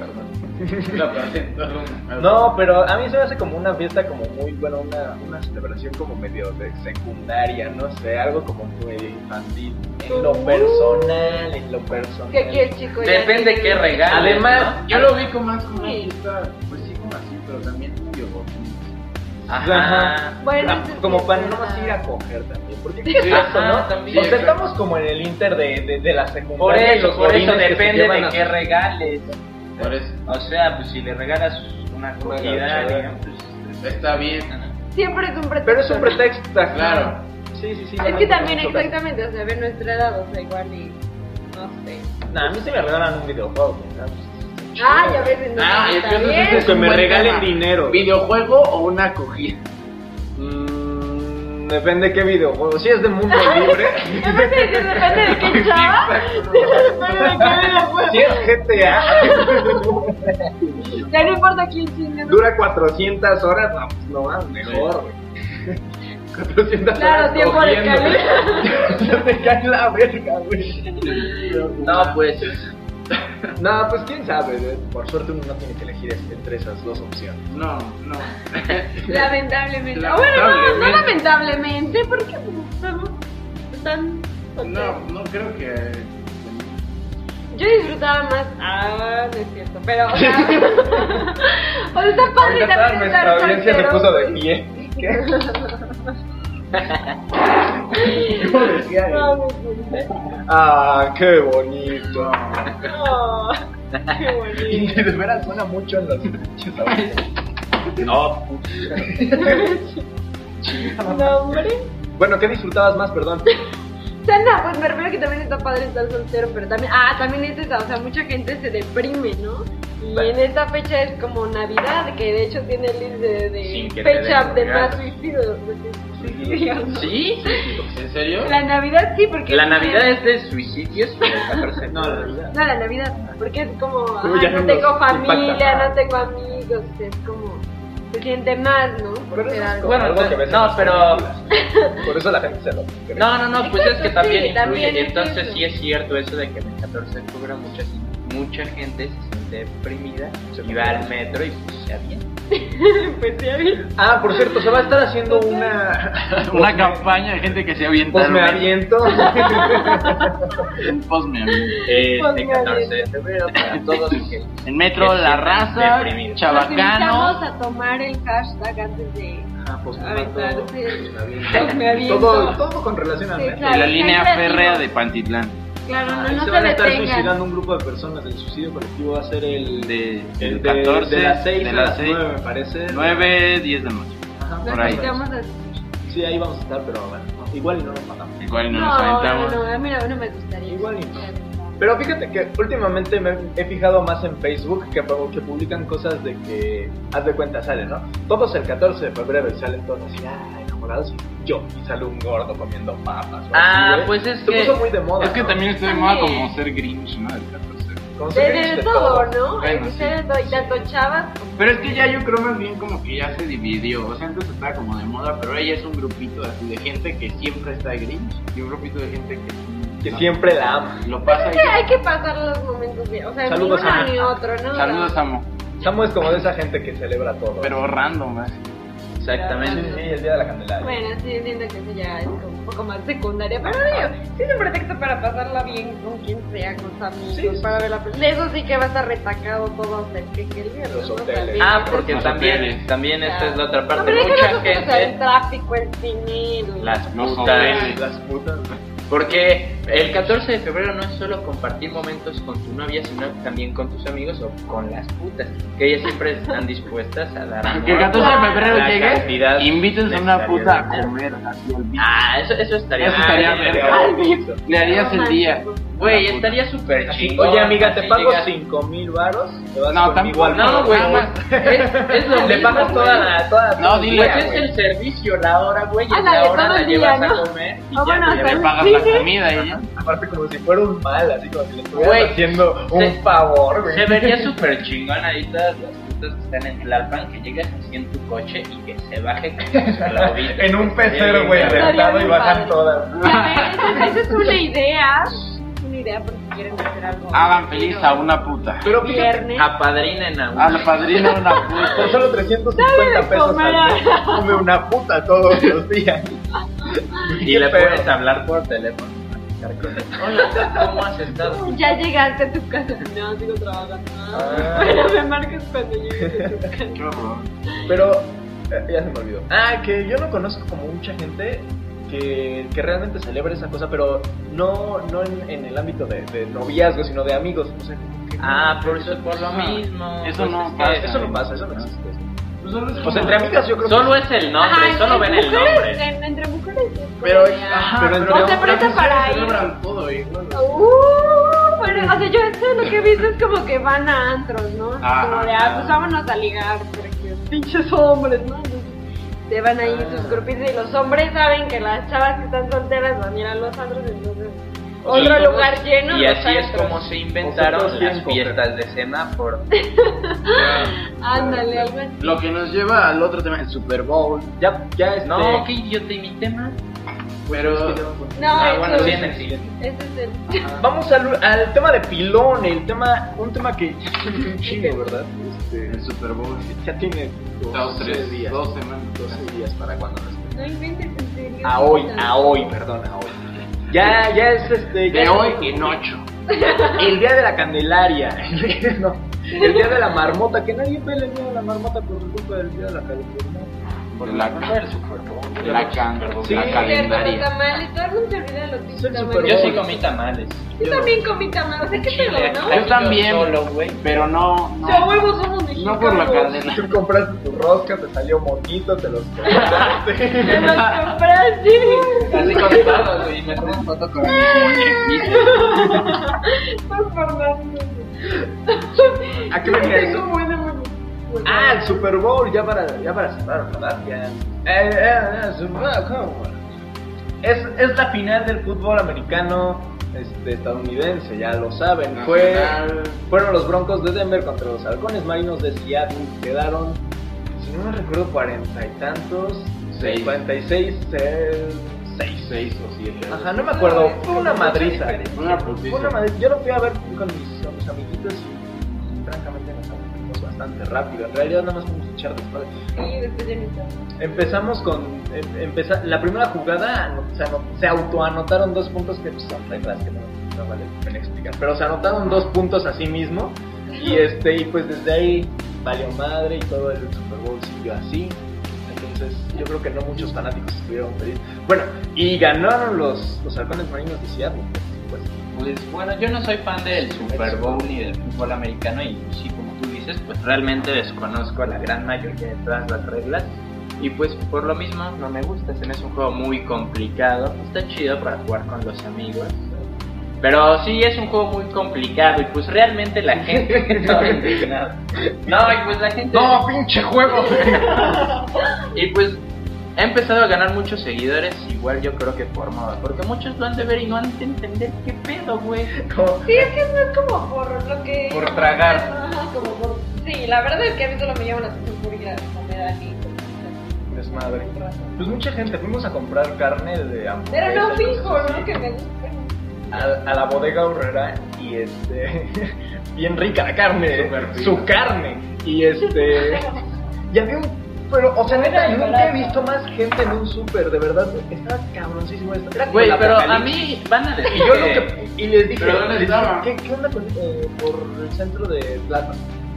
La patentó. No, pero a mí se me hace como una fiesta como muy, bueno, una, una celebración como medio de secundaria, no sé, algo como medio infantil. En lo personal, en lo personal. ¿Qué aquí el chico ya Depende tiene- qué regalo. Además, yo lo vi como más como una Sí. fiesta, pues sí, como así, pero también medio bonito. Ajá. Bueno, Ah, eso sí como es para verdad. nomás ir a coger también. Porque ¿qué es Sí, eso, ajá, no? también. O sea, estamos como en el inter de, de, de la Por secundaria. y eso, los por eso godines que se depende llevan de a qué sus- regales. Por eso. O sea, pues si le regalas una cogida, digamos, pues, Está bien. Siempre es un pretexto. Pero es un pretexto, Claro. Sí, sí, sí. Es que también, exactamente, o sea, ve nuestra edad, o sea, igual y. No sé. Nah, a mí se me regalan un videojuego. ¿Sabes? Ah, ya ves, no Ah, está es que bien. eso es Que un me buen regalen tema. dinero. ¿Videojuego o una acogida? Mm, depende de qué videojuego. Si es de mundo libre. Depende de depende de qué chava. Depende de qué videojuego. Si es G T A. Ya no importa quién chingue. Dura cuatrocientas horas. No, pues no más, mejor, güey. cuatrocientas Claro, horas tiempo de cogiendo. calidad. Se te cae la verga, güey. no, pues, No, pues quién sabe, güey. Por suerte uno no tiene que elegir entre esas dos opciones. No, no. Lamentablemente. Lamentablemente. Bueno, no, no lamentablemente, porque estamos tan. No, no creo que. Yo disfrutaba más. Ah, no es cierto, pero. O sea, o sea, está padre Ahorita toda también nuestra estar audiencia se soltero, puso de güey. pie. ¿Qué? ¿Cómo decía? No, no, no. Ah, qué bonito. Oh, qué Y bonito. de veras suena mucho en los pinches audios. no, No, hombre. Bueno, ¿qué disfrutabas más, perdón? O sea, no, pues me refiero que también está padre estar soltero, pero también, ah, también es esa, o sea, mucha gente se deprime, ¿no? Y en esta fecha es como Navidad, que de hecho tiene el índice de, Sin que de te fecha den de regalos. más suicidios. de suicidios, ¿no? ¿sí? ¿En serio? La Navidad sí, porque... La Navidad es de suicidios, pero el catorce No, la Navidad. No, la Navidad, porque es como, Uy, ay, ya no no tengo nos familia, impacta. no tengo amigos, es como, se siente mal, ¿no? Por Pero ser eso es algo. como Bueno, algo que ves en no, las pero- películas. Por eso la gente se lo cree. No, no, no, pues es que Exacto, también sí, influye. también es Entonces eso. sí es cierto eso de que el catorce de octubre mucha, mucha gente se siente deprimida y va al metro y pues se avienta. Pues sí, a mí. Ah, por cierto, se va a estar haciendo una... Una campaña de gente que se avienta. Pues al me metro. aviento. Un post me aviento. Este Pues, catorce de febrero para todos los que... En metro, Que la sientan raza, deprimidos. Nos chabacano. invitamos a tomar el hashtag antes de Ah, pues me aventarse. aviento. Pues me aviento. Todo, todo con relación al Sí, metro. claro. En la línea Está férrea creativo. de Pantitlán. Claro, no, Ahí no se se van a estar detengan. suicidando un grupo de personas. El suicidio colectivo va a ser el De, el el de, catorce, de las seis de a las las seis, nueve, me parece. nueve, diez de la noche. Ajá, Nos por ahí. invitamos a... Sí, ahí vamos a estar, pero bueno, no, igual y no nos matamos. Igual no, No, nos no, aventamos. no, a mí no, no me gustaría. Igual y no. Pero fíjate que últimamente me he fijado más en Facebook que, que publican cosas de que, haz de cuenta, salen, ¿no? Todos el catorce de febrero y salen todos así, ah, enamorados y yo, y sale un gordo comiendo papas. o así, Ah, güey. pues es Se que... puso muy de moda. Es que ¿no? también estoy de moda como ser Grinch, ¿no? El catorce. Como De, se de, dice de todo, ¿no? Hay Bueno, que sí. ser de todo, y tanto chavas como... Pero es que ya yo creo más bien como que ya se dividió. O sea, antes estaba como de moda, pero ahora ya es un grupito así de gente que siempre está de Grinch y un grupito de gente que, Que no, siempre la ama. lo pasa Es y que hay que pasar los momentos bien, o sea, Saludos, ni uno Ana. ni otro, ¿no? saludos amo, Samu es como de esa gente que celebra todo. pero random, ¿eh? Sí, Exactamente. sí, el día de la Candelaria. Bueno, sí, entiendo que eso ya es como un poco más secundaria, pero digo, sí es un pretexto para pasarla bien con quien sea, con tus amigos, Sí, sí. para ver la película. De eso sí que va a estar retacado todo hasta el que quería, Los ¿no? hoteles. También. Ah, porque Los también, hoteles. también esta es la otra No, parte. pero Mucha déjalo que, o sea, el gente, tráfico, el cine, el- las Los putas. hoteles. Las putas. Porque el catorce de febrero no es solo compartir momentos con tu novia, sino también con tus amigos o con las putas, que ellas siempre están dispuestas a dar amor. Que el catorce de febrero La llegue, cantidad invítense a una necesaria puta de a dinero. comer así al bicho. Ah, eso, eso estaría Eso estaría bien. verga. Le harías el día. Güey, estaría súper Así, chingón. oye amiga, te así pago llegas- cinco mil varos. Te vas No, conmigo al No, güey, Monopoly. es, es lo Le mismo, pagas güey. toda la. Toda, No, todo el dile, día, Pues es güey. el servicio, la hora, güey, y Ándale, la hora todo la el día, llevas ¿no? a comer y Ah, ya, bueno, güey, hasta Le el- pagas Sí, la sí. comida y ya. Aparte, como si fuera un mal, así como si le estuvieras Güey, haciendo un se- favor, güey. Se vería súper chingón ahí todas las putas que están en Tlalpan, que llegas así en tu coche y que se baje con sus clauditos. En un pecero, güey, Estaría rentado y bien bajan padre. todas. Ya ves, esa es una idea, es una idea porque quieren hacer algo. Hagan feliz a una puta. Pero fíjate, Viernes. Apadrinen a A una. la padrina de una puta. por solo trescientos cincuenta Dale, pesos comer. al mes, come una puta todos los días. Y Qué le pedo. puedes hablar por teléfono. platicar con él. Hola, ¿cómo has estado? Ya llegaste a tu casa. No, sigo trabajando. Ah. Bueno, me marcas cuando llegues a tu casa. Qué horror. Pero, eh, ya se me olvidó. Ah, que yo no conozco como mucha gente que, que realmente celebra esa cosa, pero no, no en, en el ámbito de, de noviazgo, sino de amigos. O sea, como que Ah, por eso por lo mismo. Eso Pues no es que- pasa. Eso no pasa, eso no existe. Pues Pues entre amigas yo creo Solo que... es el nombre, Ajá, solo entre ven el mujeres, nombre. en- entre mujeres es Pero, como ya- ajá, Pero pero O se presta para ir. celebran todo igual. Uh, bueno, o sea, yo eso lo que he visto es como que van a antros, ¿no? Ah, Como de, ah, pues vámonos a ligar, porque pinches hombres, ¿no? Entonces, se van ahí sus grupitos y los hombres saben que las chavas que están solteras van a ir a los antros, entonces otro Y- lugar lleno. Y los así es antros. como se inventaron Vosotros quieren las coger. fiestas de semáforo. Ándale, algo así. Lo que nos lleva al otro tema, el Super Bowl. Ya, ya este... No, qué idiota y mi tema. Pero. No, Ah, eso bueno, es- sí, en el siguiente. ese es el... Vamos al, al tema de pilón, el tema, un tema que ya tiene un chingo, ¿verdad? Este, El Super Bowl. ya tiene Dos, tres días. Dos semanas. doce días para cuando nos... No inventes, en serio. A hoy, a hoy, perdón, a hoy. Ya, ya es este... Ya De es- hoy en ocho. El día de la Candelaria. No, el día de la marmota, que nadie pele el día de la marmota por culpa del día de la Candelaria. Por la el Super Bowl. La, can, Sí, la Los calendaria. tamales, todo el mundo se olvida de los pinches Es el tamales. Super Yo Bowl. sí comí tamales. Yo también comí tamales, o sea, ¿qué pedo, no? Yo también. Solo, güey. Pero no. O sea, No, huevos somos mexicanos. no por la cadena. Tú compraste tu rosca, te salió monito, te los compraste. Te los compraste. Así con todo, güey. Me tomo foto con mis muñequitos. Por Fernando. ¿A qué venía eso? Tengo buena memoria. Ah, el Super Bowl, ya para, ya para cerrar, ¿verdad? Ya. Eh, eh, eh, Super Bowl, ¿cómo? Es, es la final del fútbol americano este, estadounidense, ya lo saben. Fue, Nacional. fueron los Broncos de Denver contra los Halcones Marinos de Seattle. Quedaron, si no me recuerdo, cuarenta y tantos, Seis. cuarenta y seis, eh, seis. Seis o siete. Ajá, no me acuerdo, fue una madriza. Una Fue putiza. una madriza. Yo lo fui a ver con mis, con mis amiguitos y francamente nos aburrimos bastante rápido. En realidad nada más vamos a echar después. Sí, después ya ni está. Empezamos con em, empeza- la primera jugada, ano- se, ano- se autoanotaron dos puntos que pues, son reglas que no, no vale la pena explicar, pero se anotaron dos puntos a sí mismo y este y pues desde ahí valió madre y todo el Super Bowl siguió así. Entonces yo creo que no muchos fanáticos estuvieron felices. Bueno, y ganaron los, los Halcones Marinos de Seattle. Pues, Pues bueno, yo no soy fan del Super Bowl ni del fútbol americano y sí, como tú dices, pues realmente desconozco la gran mayoría de todas las reglas y pues por lo mismo no me gusta, se me hace un juego muy complicado, está chido para jugar con los amigos, pero sí es un juego muy complicado y pues realmente la gente no indignada. No, y pues la gente ¡No, pinche juego! y pues he empezado a ganar muchos seguidores, igual yo creo que por moda, porque muchos lo han de ver y no han de entender qué pedo, güey. Como- Sí, es que no es como por lo que... Por tragar. Ajá, como por... Sí, la verdad es que a mí solo me llama la atención por ir a comer aquí. Desmadre. Pues mucha gente, fuimos a comprar carne de hamburguesa. Pero no y fijo, cosas ¿no? así. Que me gusta. a, a la bodega horrera y este bien rica la carne, Súper fina. su carne y este y había un pero o sea neta yo nunca he visto más gente en un súper, de verdad estaba cabroncísimo esto. Era como Güey, el pero a apocalipsis. mí van a decir y yo lo que... que y les dije, ¿Pero dónde les dije, estaba? ¿qué, qué onda con, eh, por el centro de Plata?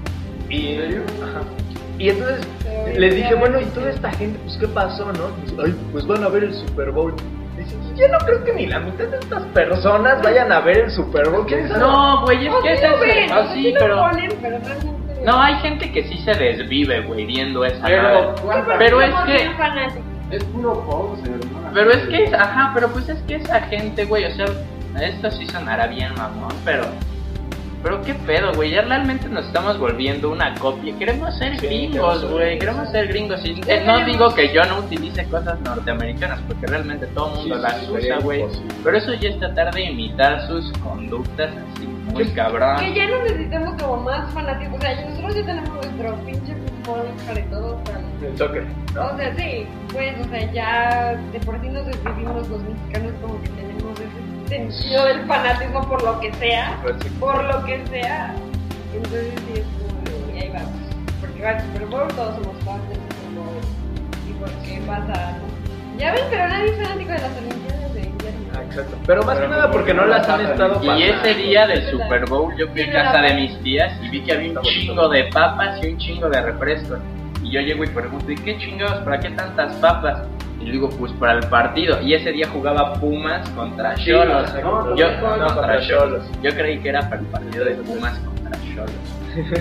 Y ¿En serio? ajá. Y entonces les dije, bueno, y toda esta gente, pues qué pasó, ¿no? Y dice, ay, pues van a ver el Super Bowl. Dice, yo no creo que ni la mitad de estas personas vayan a ver el Super Bowl. ¿Quién sabe? No, güey, es O que sí es lo ven, ese. o Ah, sea, sí, sí lo pero... ponen, pero realmente... No, hay gente que sí se desvive, güey, viendo esa Pero, madre. ¿cuánta- Pero es Somos que... bien fanáticos. Es puro poser, ¿no? Pero es que, es- ajá, pero pues es que esa gente, güey, o sea, esto sí sonará bien mamón, pero... Pero qué pedo, güey, ya realmente nos estamos volviendo una copia. Queremos ser Sí, gringos, queremos ser güey, gringos. queremos ser gringos. Y, eh, no digo que yo no utilice cosas norteamericanas, porque realmente todo el mundo Sí, las sí, usa, sería güey. imposible. Pero eso ya es tratar de imitar sus conductas así, muy cabrón. Que ya no necesitamos como más fanáticos. O sea, nosotros ya tenemos nuestro pinche fútbol para todo. Para... El soccer, ¿no? O sea, sí, pues, o sea, ya de por sí nos desvivimos los mexicanos como que tenemos ese sentido del fanatismo por lo que sea, Pues sí. por lo que sea. Entonces sí es como de, y ahí vamos. Porque va el Super Bowl, todos somos fans del Super Bowl. Y porque pasa, ¿no? Ya ven, pero nadie es fanático de las Olimpiadas de invierno. Ah, exacto. Pero más que nada porque no las han estado Y pasando. ese día del Super Bowl yo fui a casa de mis tías y vi que había un chingo de papas y un chingo de refrescos. Y yo llego y pregunto, ¿y qué chingados? ¿Para qué tantas papas? Y le digo, pues para el partido. Y ese día jugaba Pumas contra Xolos. exacto. Yo, No, no, contra contra Xolos. Yo creí que era para el partido de Pumas contra para Cholos.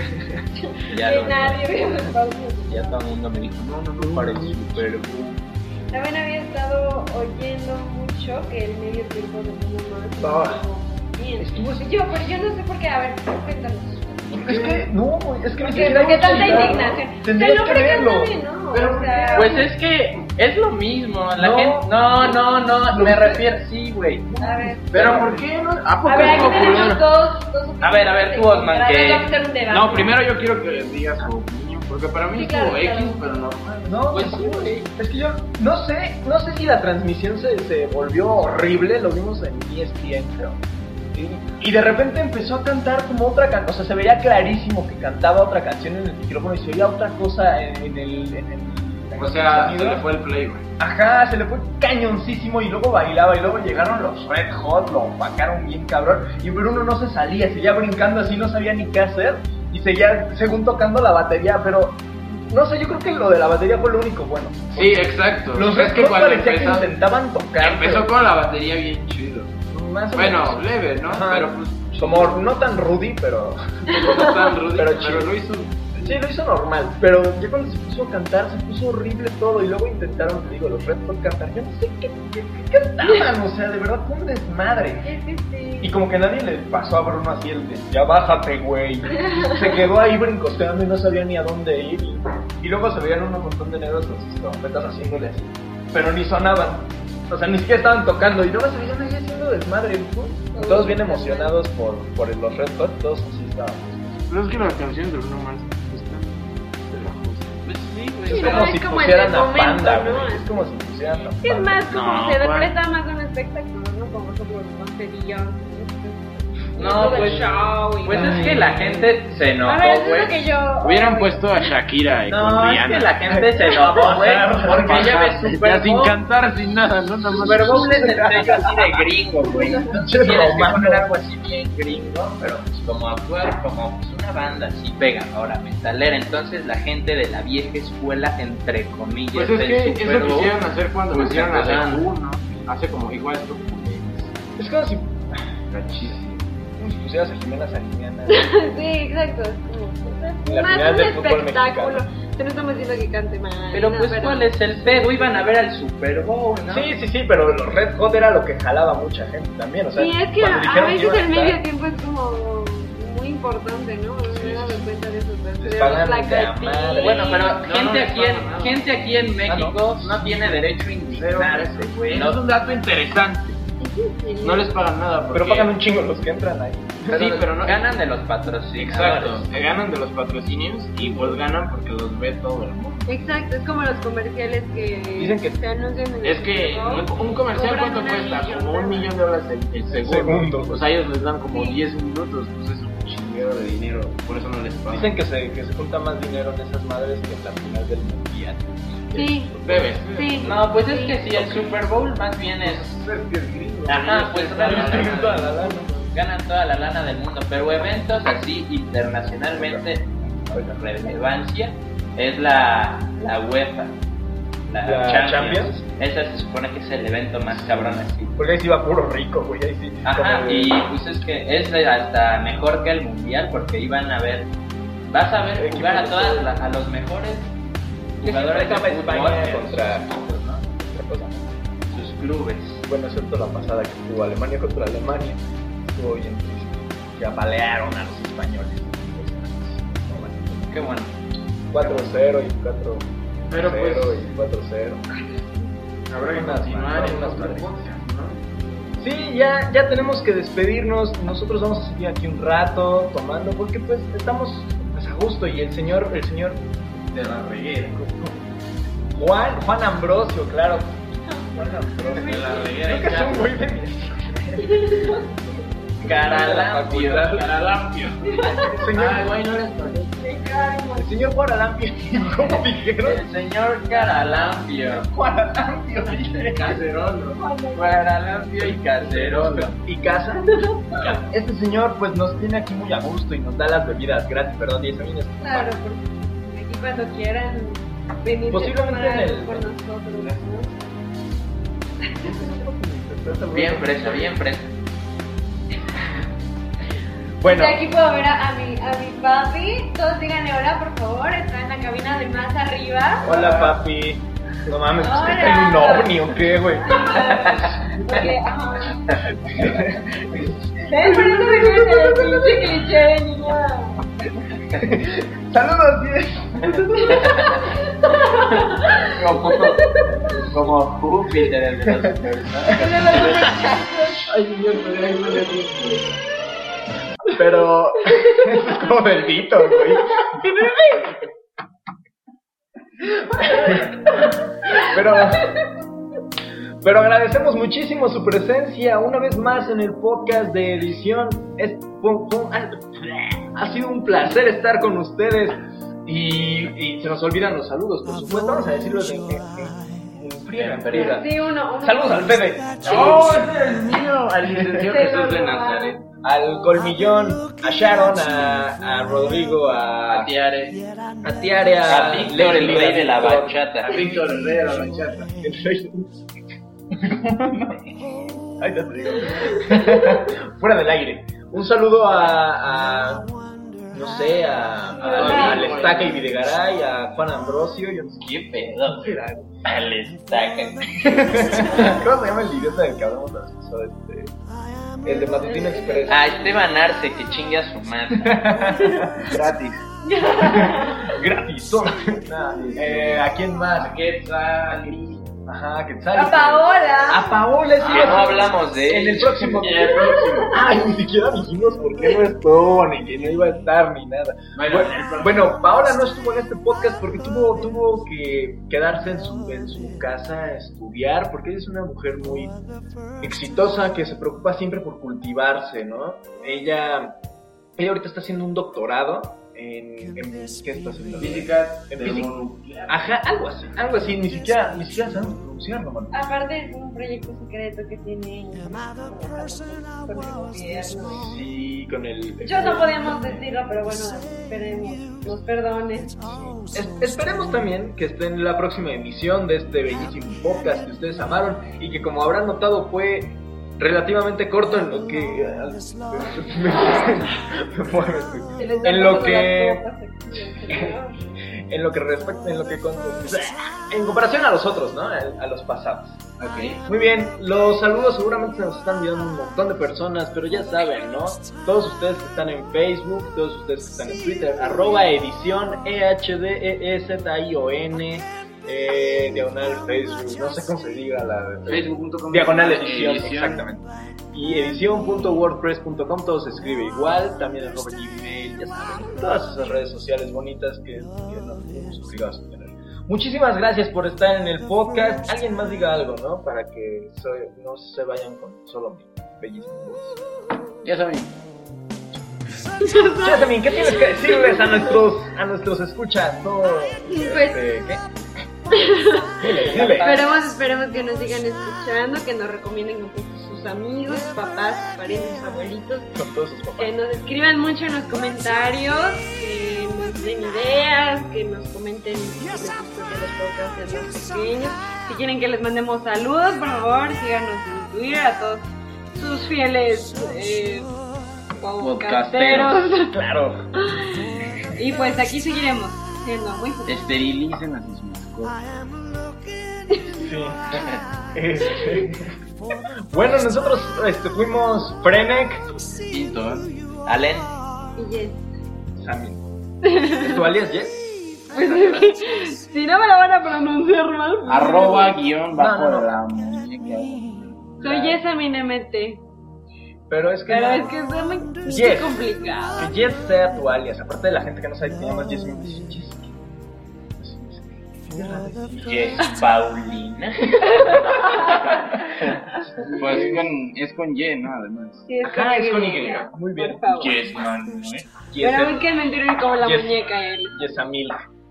Ya, Que lo- nadie vio el pausa. ya todo el mundo me dijo, no, no, no, para el Super Bowl. También había estado oyendo mucho que el medio tiempo de Bruno Mars Ah. estuvo bien. Estuvo- Yo, pero yo no sé por qué. A ver, cuéntanos. Es que, no, es que ni ¿Por qué? siquiera ¿Por qué hay tanta mucha idea, ¿no? indignación? Tendrías El que hombre verlo. canta bien, ¿no? Pero, O sea, Pues es que es lo mismo, la No. gente... No, no, no, ¿Lo me viste? refiero... Sí, güey. a ver. Pero ¿por qué no? ¿A poco A ver, aquí estuvo tenemos culero? dos, dos A ver, a ver, tú, Osman, Otra vez que- vamos a hacer un debate. No, primero yo quiero que digas tu opinión, porque para mí Sí, estuvo claro, X, claro. pero normal. No, Pues pues sí, güey. es que yo no sé, no sé si la transmisión se, se volvió horrible, lo vimos en E S P N, creo. Y, y de repente empezó a cantar como otra canción, o sea, se veía clarísimo que cantaba otra canción en el micrófono y se oía otra cosa en, en el, en el en O el sea, se sonido. le fue el play, güey. Ajá, se le fue cañoncísimo y luego bailaba y luego llegaron los Red Hot, lo opacaron bien cabrón y Bruno no se salía, seguía brincando así, no sabía ni qué hacer y seguía según tocando la batería, pero no sé, yo creo que lo de la batería fue lo único bueno. Sí, exacto. Los Es Red que Hot cuando parecía empezó, que intentaban tocar. empezó pero con la batería bien chido. más o Bueno, menos. leve, ¿no? Ajá. Pero pues Como no tan rudy, pero no tan rudo, Pero pero, chido. lo hizo. sí, lo hizo normal. Pero ya cuando se puso a cantar, se puso horrible todo. Y luego intentaron, te digo, los Red Hot cantar. Yo no sé qué, qué, qué cantaban, o sea, de verdad fue un desmadre. Sí, sí, sí. Y como que nadie le pasó a Bruno así el de, ya bájate, güey. Se quedó ahí brincosteando y no sabía ni a dónde ir. Y, y luego se veían un montón de negros con sus trompetas haciéndole así. Pero ni sonaban. O sea, ni siquiera estaban tocando. Y luego se veían ahí haciendo desmadre. ¿No? Todos bien emocionados por, por los Red Hot. Todos así estaban. Pero es que las canciones de Bruno Mars están de la justa. Pues sí, Es güey. Sí, como es si como el pusieran del a momento, Panda, ¿no? güey. Es como si pusieran a Sí, es Panda. más como No, se ¿cuál? presta más a un espectáculo, ¿no? Como por ejemplo con Beyoncé. No, Todo el pues, show y- pues es que la gente se enojó, A ver, eso es güey. lo que yo. Hubieran Ay, puesto a Shakira y No, con es Rihanna. que la gente se enojó, güey, porque ya ves Ya Super sin Bowl. cantar, sin nada, ¿no? Nada más. Super Bowl es el sello así de gringo, güey. Pinche Tienes que romano. poner algo así bien gringo, pero pues como actuar, como pues una banda así pega ahora, metalera. Entonces la gente de la vieja escuela, entre comillas, Pues es del que es Super lo que Bowl, quisieron hacer cuando pues, metieron a empezaron. The Who, ¿no? Hace como igual esto. Es como si, Gachísimo. como si pusieras a Jimena Sariñana. Sí, exacto. Es como. La Más final un del fútbol espectáculo. mexicano. Te no estamos diciendo que cante mal. Pero no, pues ¿cuál es el pedo? Iban a ver al Super Bowl, ¿no? Sí, sí, sí, pero los Red Hot era lo que jalaba mucha gente también. O sea, Sí, es que cuando a dijeron que veces iban a el medio estar, tiempo es como muy importante, ¿no? No me he dado cuenta de eso. Les Pero pagan Black de Eyed a Peas. madre. Bueno, pero No, gente, no les aquí pagan en, nada. gente aquí en México no tiene derecho a indignarse, güey. Eso es un dato interesante. Sí, No les pagan nada porque... pero pagan un chingo los que entran ahí. Sí, pero no... Ganan de los patrocinadores. Exacto, se ganan de los patrocinios y pues ganan porque los ve todo el mundo. Exacto, es como los comerciales que, Dicen que- se anuncian en Es el que Super Bowl. un comercial, Cobran ¿cuánto una cuesta? millonada. Como un millón de dólares el, el segundo. segundo. O sea, ellos les dan como Sí. diez minutos, pues es un chinguero de dinero, por eso no les pagan. Dicen que se, que se junta más dinero en esas madres que en la final del mundial. Sí, Debes. sí. No, pues es Sí. que si el Super Bowl más bien es... Es que es gringo. Ajá, pues Ellos ganan, tienen toda la lana. ganan toda la lana del mundo, pero eventos así internacionalmente con relevancia es la, la UEFA, la, ¿La Champions. Champions? Esa se supone que es el evento más cabrón así. Porque ahí sí va puro rico, güey. Ahí sí. Ajá, como- y pues es que es hasta mejor que el mundial porque iban a ver, vas a ver Equipos jugar a de todas fútbol. la- a los mejores Que jugadores de siempre fútbol estaba España en contra- sus equipos, ¿no? otra cosa. Sus clubes. Bueno, excepto la pasada que estuvo Alemania contra Alemania. Estuvo bien triste. Que apalearon a los españoles. Qué bueno. cuatro cero y cuatro Pero pues- cero y cuatro cero. Habrá que Unas continuar madres, en unas otro madres. podcast, ¿no? Sí, ya, ya tenemos que despedirnos. Nosotros vamos a seguir aquí un rato tomando porque pues estamos pues, a gusto y el señor, el señor De la reguera. Juan, Juan Ambrosio, claro. Juan Ambrosio. De la reguera. Creo que es un güey de mi Caralampio. Caralampio. El señor, Ah, güey, no les parece. el señor Juan Alampio. ¿Cómo dijeron? El señor Caralampio. Juan Alampio, dije. Cacerolo. Caralampio y Cacerolo. ¿Y casa? Este señor pues nos tiene aquí muy a gusto y nos da las bebidas gratis, perdón, diez mil. Claro, porque aquí cuando quieran venir Posiblemente en el- con nosotros, ¿no? Bien fresa, bien fresa. Bueno, Y aquí puedo ver a, a mi, a a mi papi. Todos díganle hola, por favor. Está en la cabina de más arriba. Hola, papi. No mames, Hola. ¿está en un ovni o qué, güey? Porque, ajá. ¿Ves? Por eso me quedé en el pinche cliché de niña. Saludos, diez. Como, como Júpiter, el de los Ay, Dios mío, pero eso es como del Vito, güey. Pero Pero agradecemos muchísimo su presencia una vez más en el podcast de edición. Es, fue- fue- ha sido un placer estar con ustedes y, y se nos olvidan los saludos, por supuesto. Vamos a decirlo en, en, en, en friega, en friega. Sí, uno. uno. Saludos al Fede. ¡Oh, ese es el mío! Al licenciado Jesús de Nazaret. Al Colmillón, a Sharon, a, a Rodrigo, a, A Tiare. a Tiare, a, A Víctor, el rey de la Víctor. bachata. A Víctor, el rey de la bachata. El rey. Ay, te digo. Fuera del aire. Un saludo a, a no sé, a, a, al Estaca y Videgaray, a Juan Ambrosio. Yo no sé ¿Qué pedo? quién era. Al estaca. ¿Cómo se llama el idiota del que hablamos la vez pasada? Este, el de Matutino Express. A Esteban Arce, que chingue a su madre. Gratis. Gratis. Nah, eh, ¿a quién más? Quetzal. Ajá, Quetzal. A Paola. A Paola, sí. Ah, no hablamos de En él. el próximo. En el próximo. Ay, ni siquiera dijimos por qué no estuvo, ni que no iba a estar, ni nada. Bueno, Bueno, el próximo. bueno, Paola no estuvo en este podcast porque tuvo, tuvo que quedarse en su, en su casa a estudiar, porque ella es una mujer muy exitosa que se preocupa siempre por cultivarse, ¿no? Ella, ella ahorita está haciendo un doctorado en, en ¿qué está haciendo? Física En física. termonuclear. Ajá, algo así, algo así, ni siquiera, ni siquiera sabemos pronunciarlo, mano. Aparte es un proyecto secreto que tiene con el gobierno. Sí, con el... Yo no podíamos decirlo, pero bueno, esperemos, nos perdonen. Es- esperemos también que esté en la próxima emisión de este bellísimo podcast que ustedes amaron y que, como habrán notado, fue relativamente corto en lo que... Se les en da lo todo que... las copas aquí, En lo que respecta, en lo que... con- en comparación a los otros, ¿no? A, a los pasados. Ok. Muy bien, los saludos seguramente se nos están viendo un montón de personas, pero ya saben, ¿no? Todos ustedes que están en Facebook, todos ustedes que están en Twitter, arroba edición, E H D E E Z I O N, eh, diagonal Facebook, no sé cómo se diga la... Facebook punto com. Diagonal edición, Edición. exactamente. Y edición punto wordpress punto com, todo se escribe igual, también arroba Gmail, ya saben, todas esas redes sociales bonitas que, que nos estamos obligados a tener. Muchísimas gracias por estar en el podcast. Alguien más diga algo, ¿no? Para que soy- no se vayan con solo mi bellísima voz. Ya saben. Jasmine, ¿qué tienes que decirles a nuestros a nuestros escuchas? Todo, Pues- este, ¿qué? Dile, dile. Esperemos, esperemos que nos sigan escuchando, que nos recomienden un poco sus amigos, sus papás, sus parientes, sus abuelitos, Con todos sus papás. que nos escriban mucho en los comentarios, que nos den ideas, que nos comenten si les gusta que los podcasts sean más pequeños. Si quieren que les mandemos saludos, por favor, síganos en Twitter a todos sus fieles eh, podcasteros. Claro. Y pues aquí seguiremos siendo muy felices. Esterilicen a sus mascotas. Sí. Este, bueno, nosotros este, fuimos Frenek, Pinton. Allen. Y yes. Sammy. ¿Es tu alias Jess? Pues es que si no me la van a pronunciar mal. pues, Arroba guión bajo No, no, no. la muñeca. Soy Yesamin M T. Pero es que Pero no- es que es muy Yes. complicado. que Jess sea tu alias. Aparte de la gente que no sabe que te llamas Jess, me dice, Jess, ¿qué? Jess Paulina. Pues con, es con Y, ¿no? Además. Sí, es Ajá, es con Y. Y. Muy bien. Por favor. Jess Manuel. Pero es que es mentira como la Yes. muñeca él. Yesamil.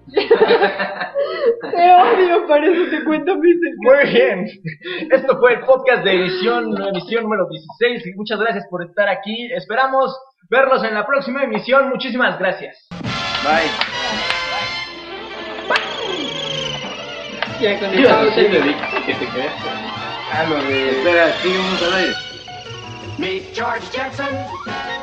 Te odio, por eso te cuento mis Muy bien. Esto fue el podcast de edición, emisión número dieciséis. Y muchas gracias por estar aquí. Esperamos verlos en la próxima emisión. Muchísimas gracias. Bye. Ya con el Yo no pausa. sé de Vic, que te creas. Ah, lo de. Espera, sigamos al aire. Meet George Jetson,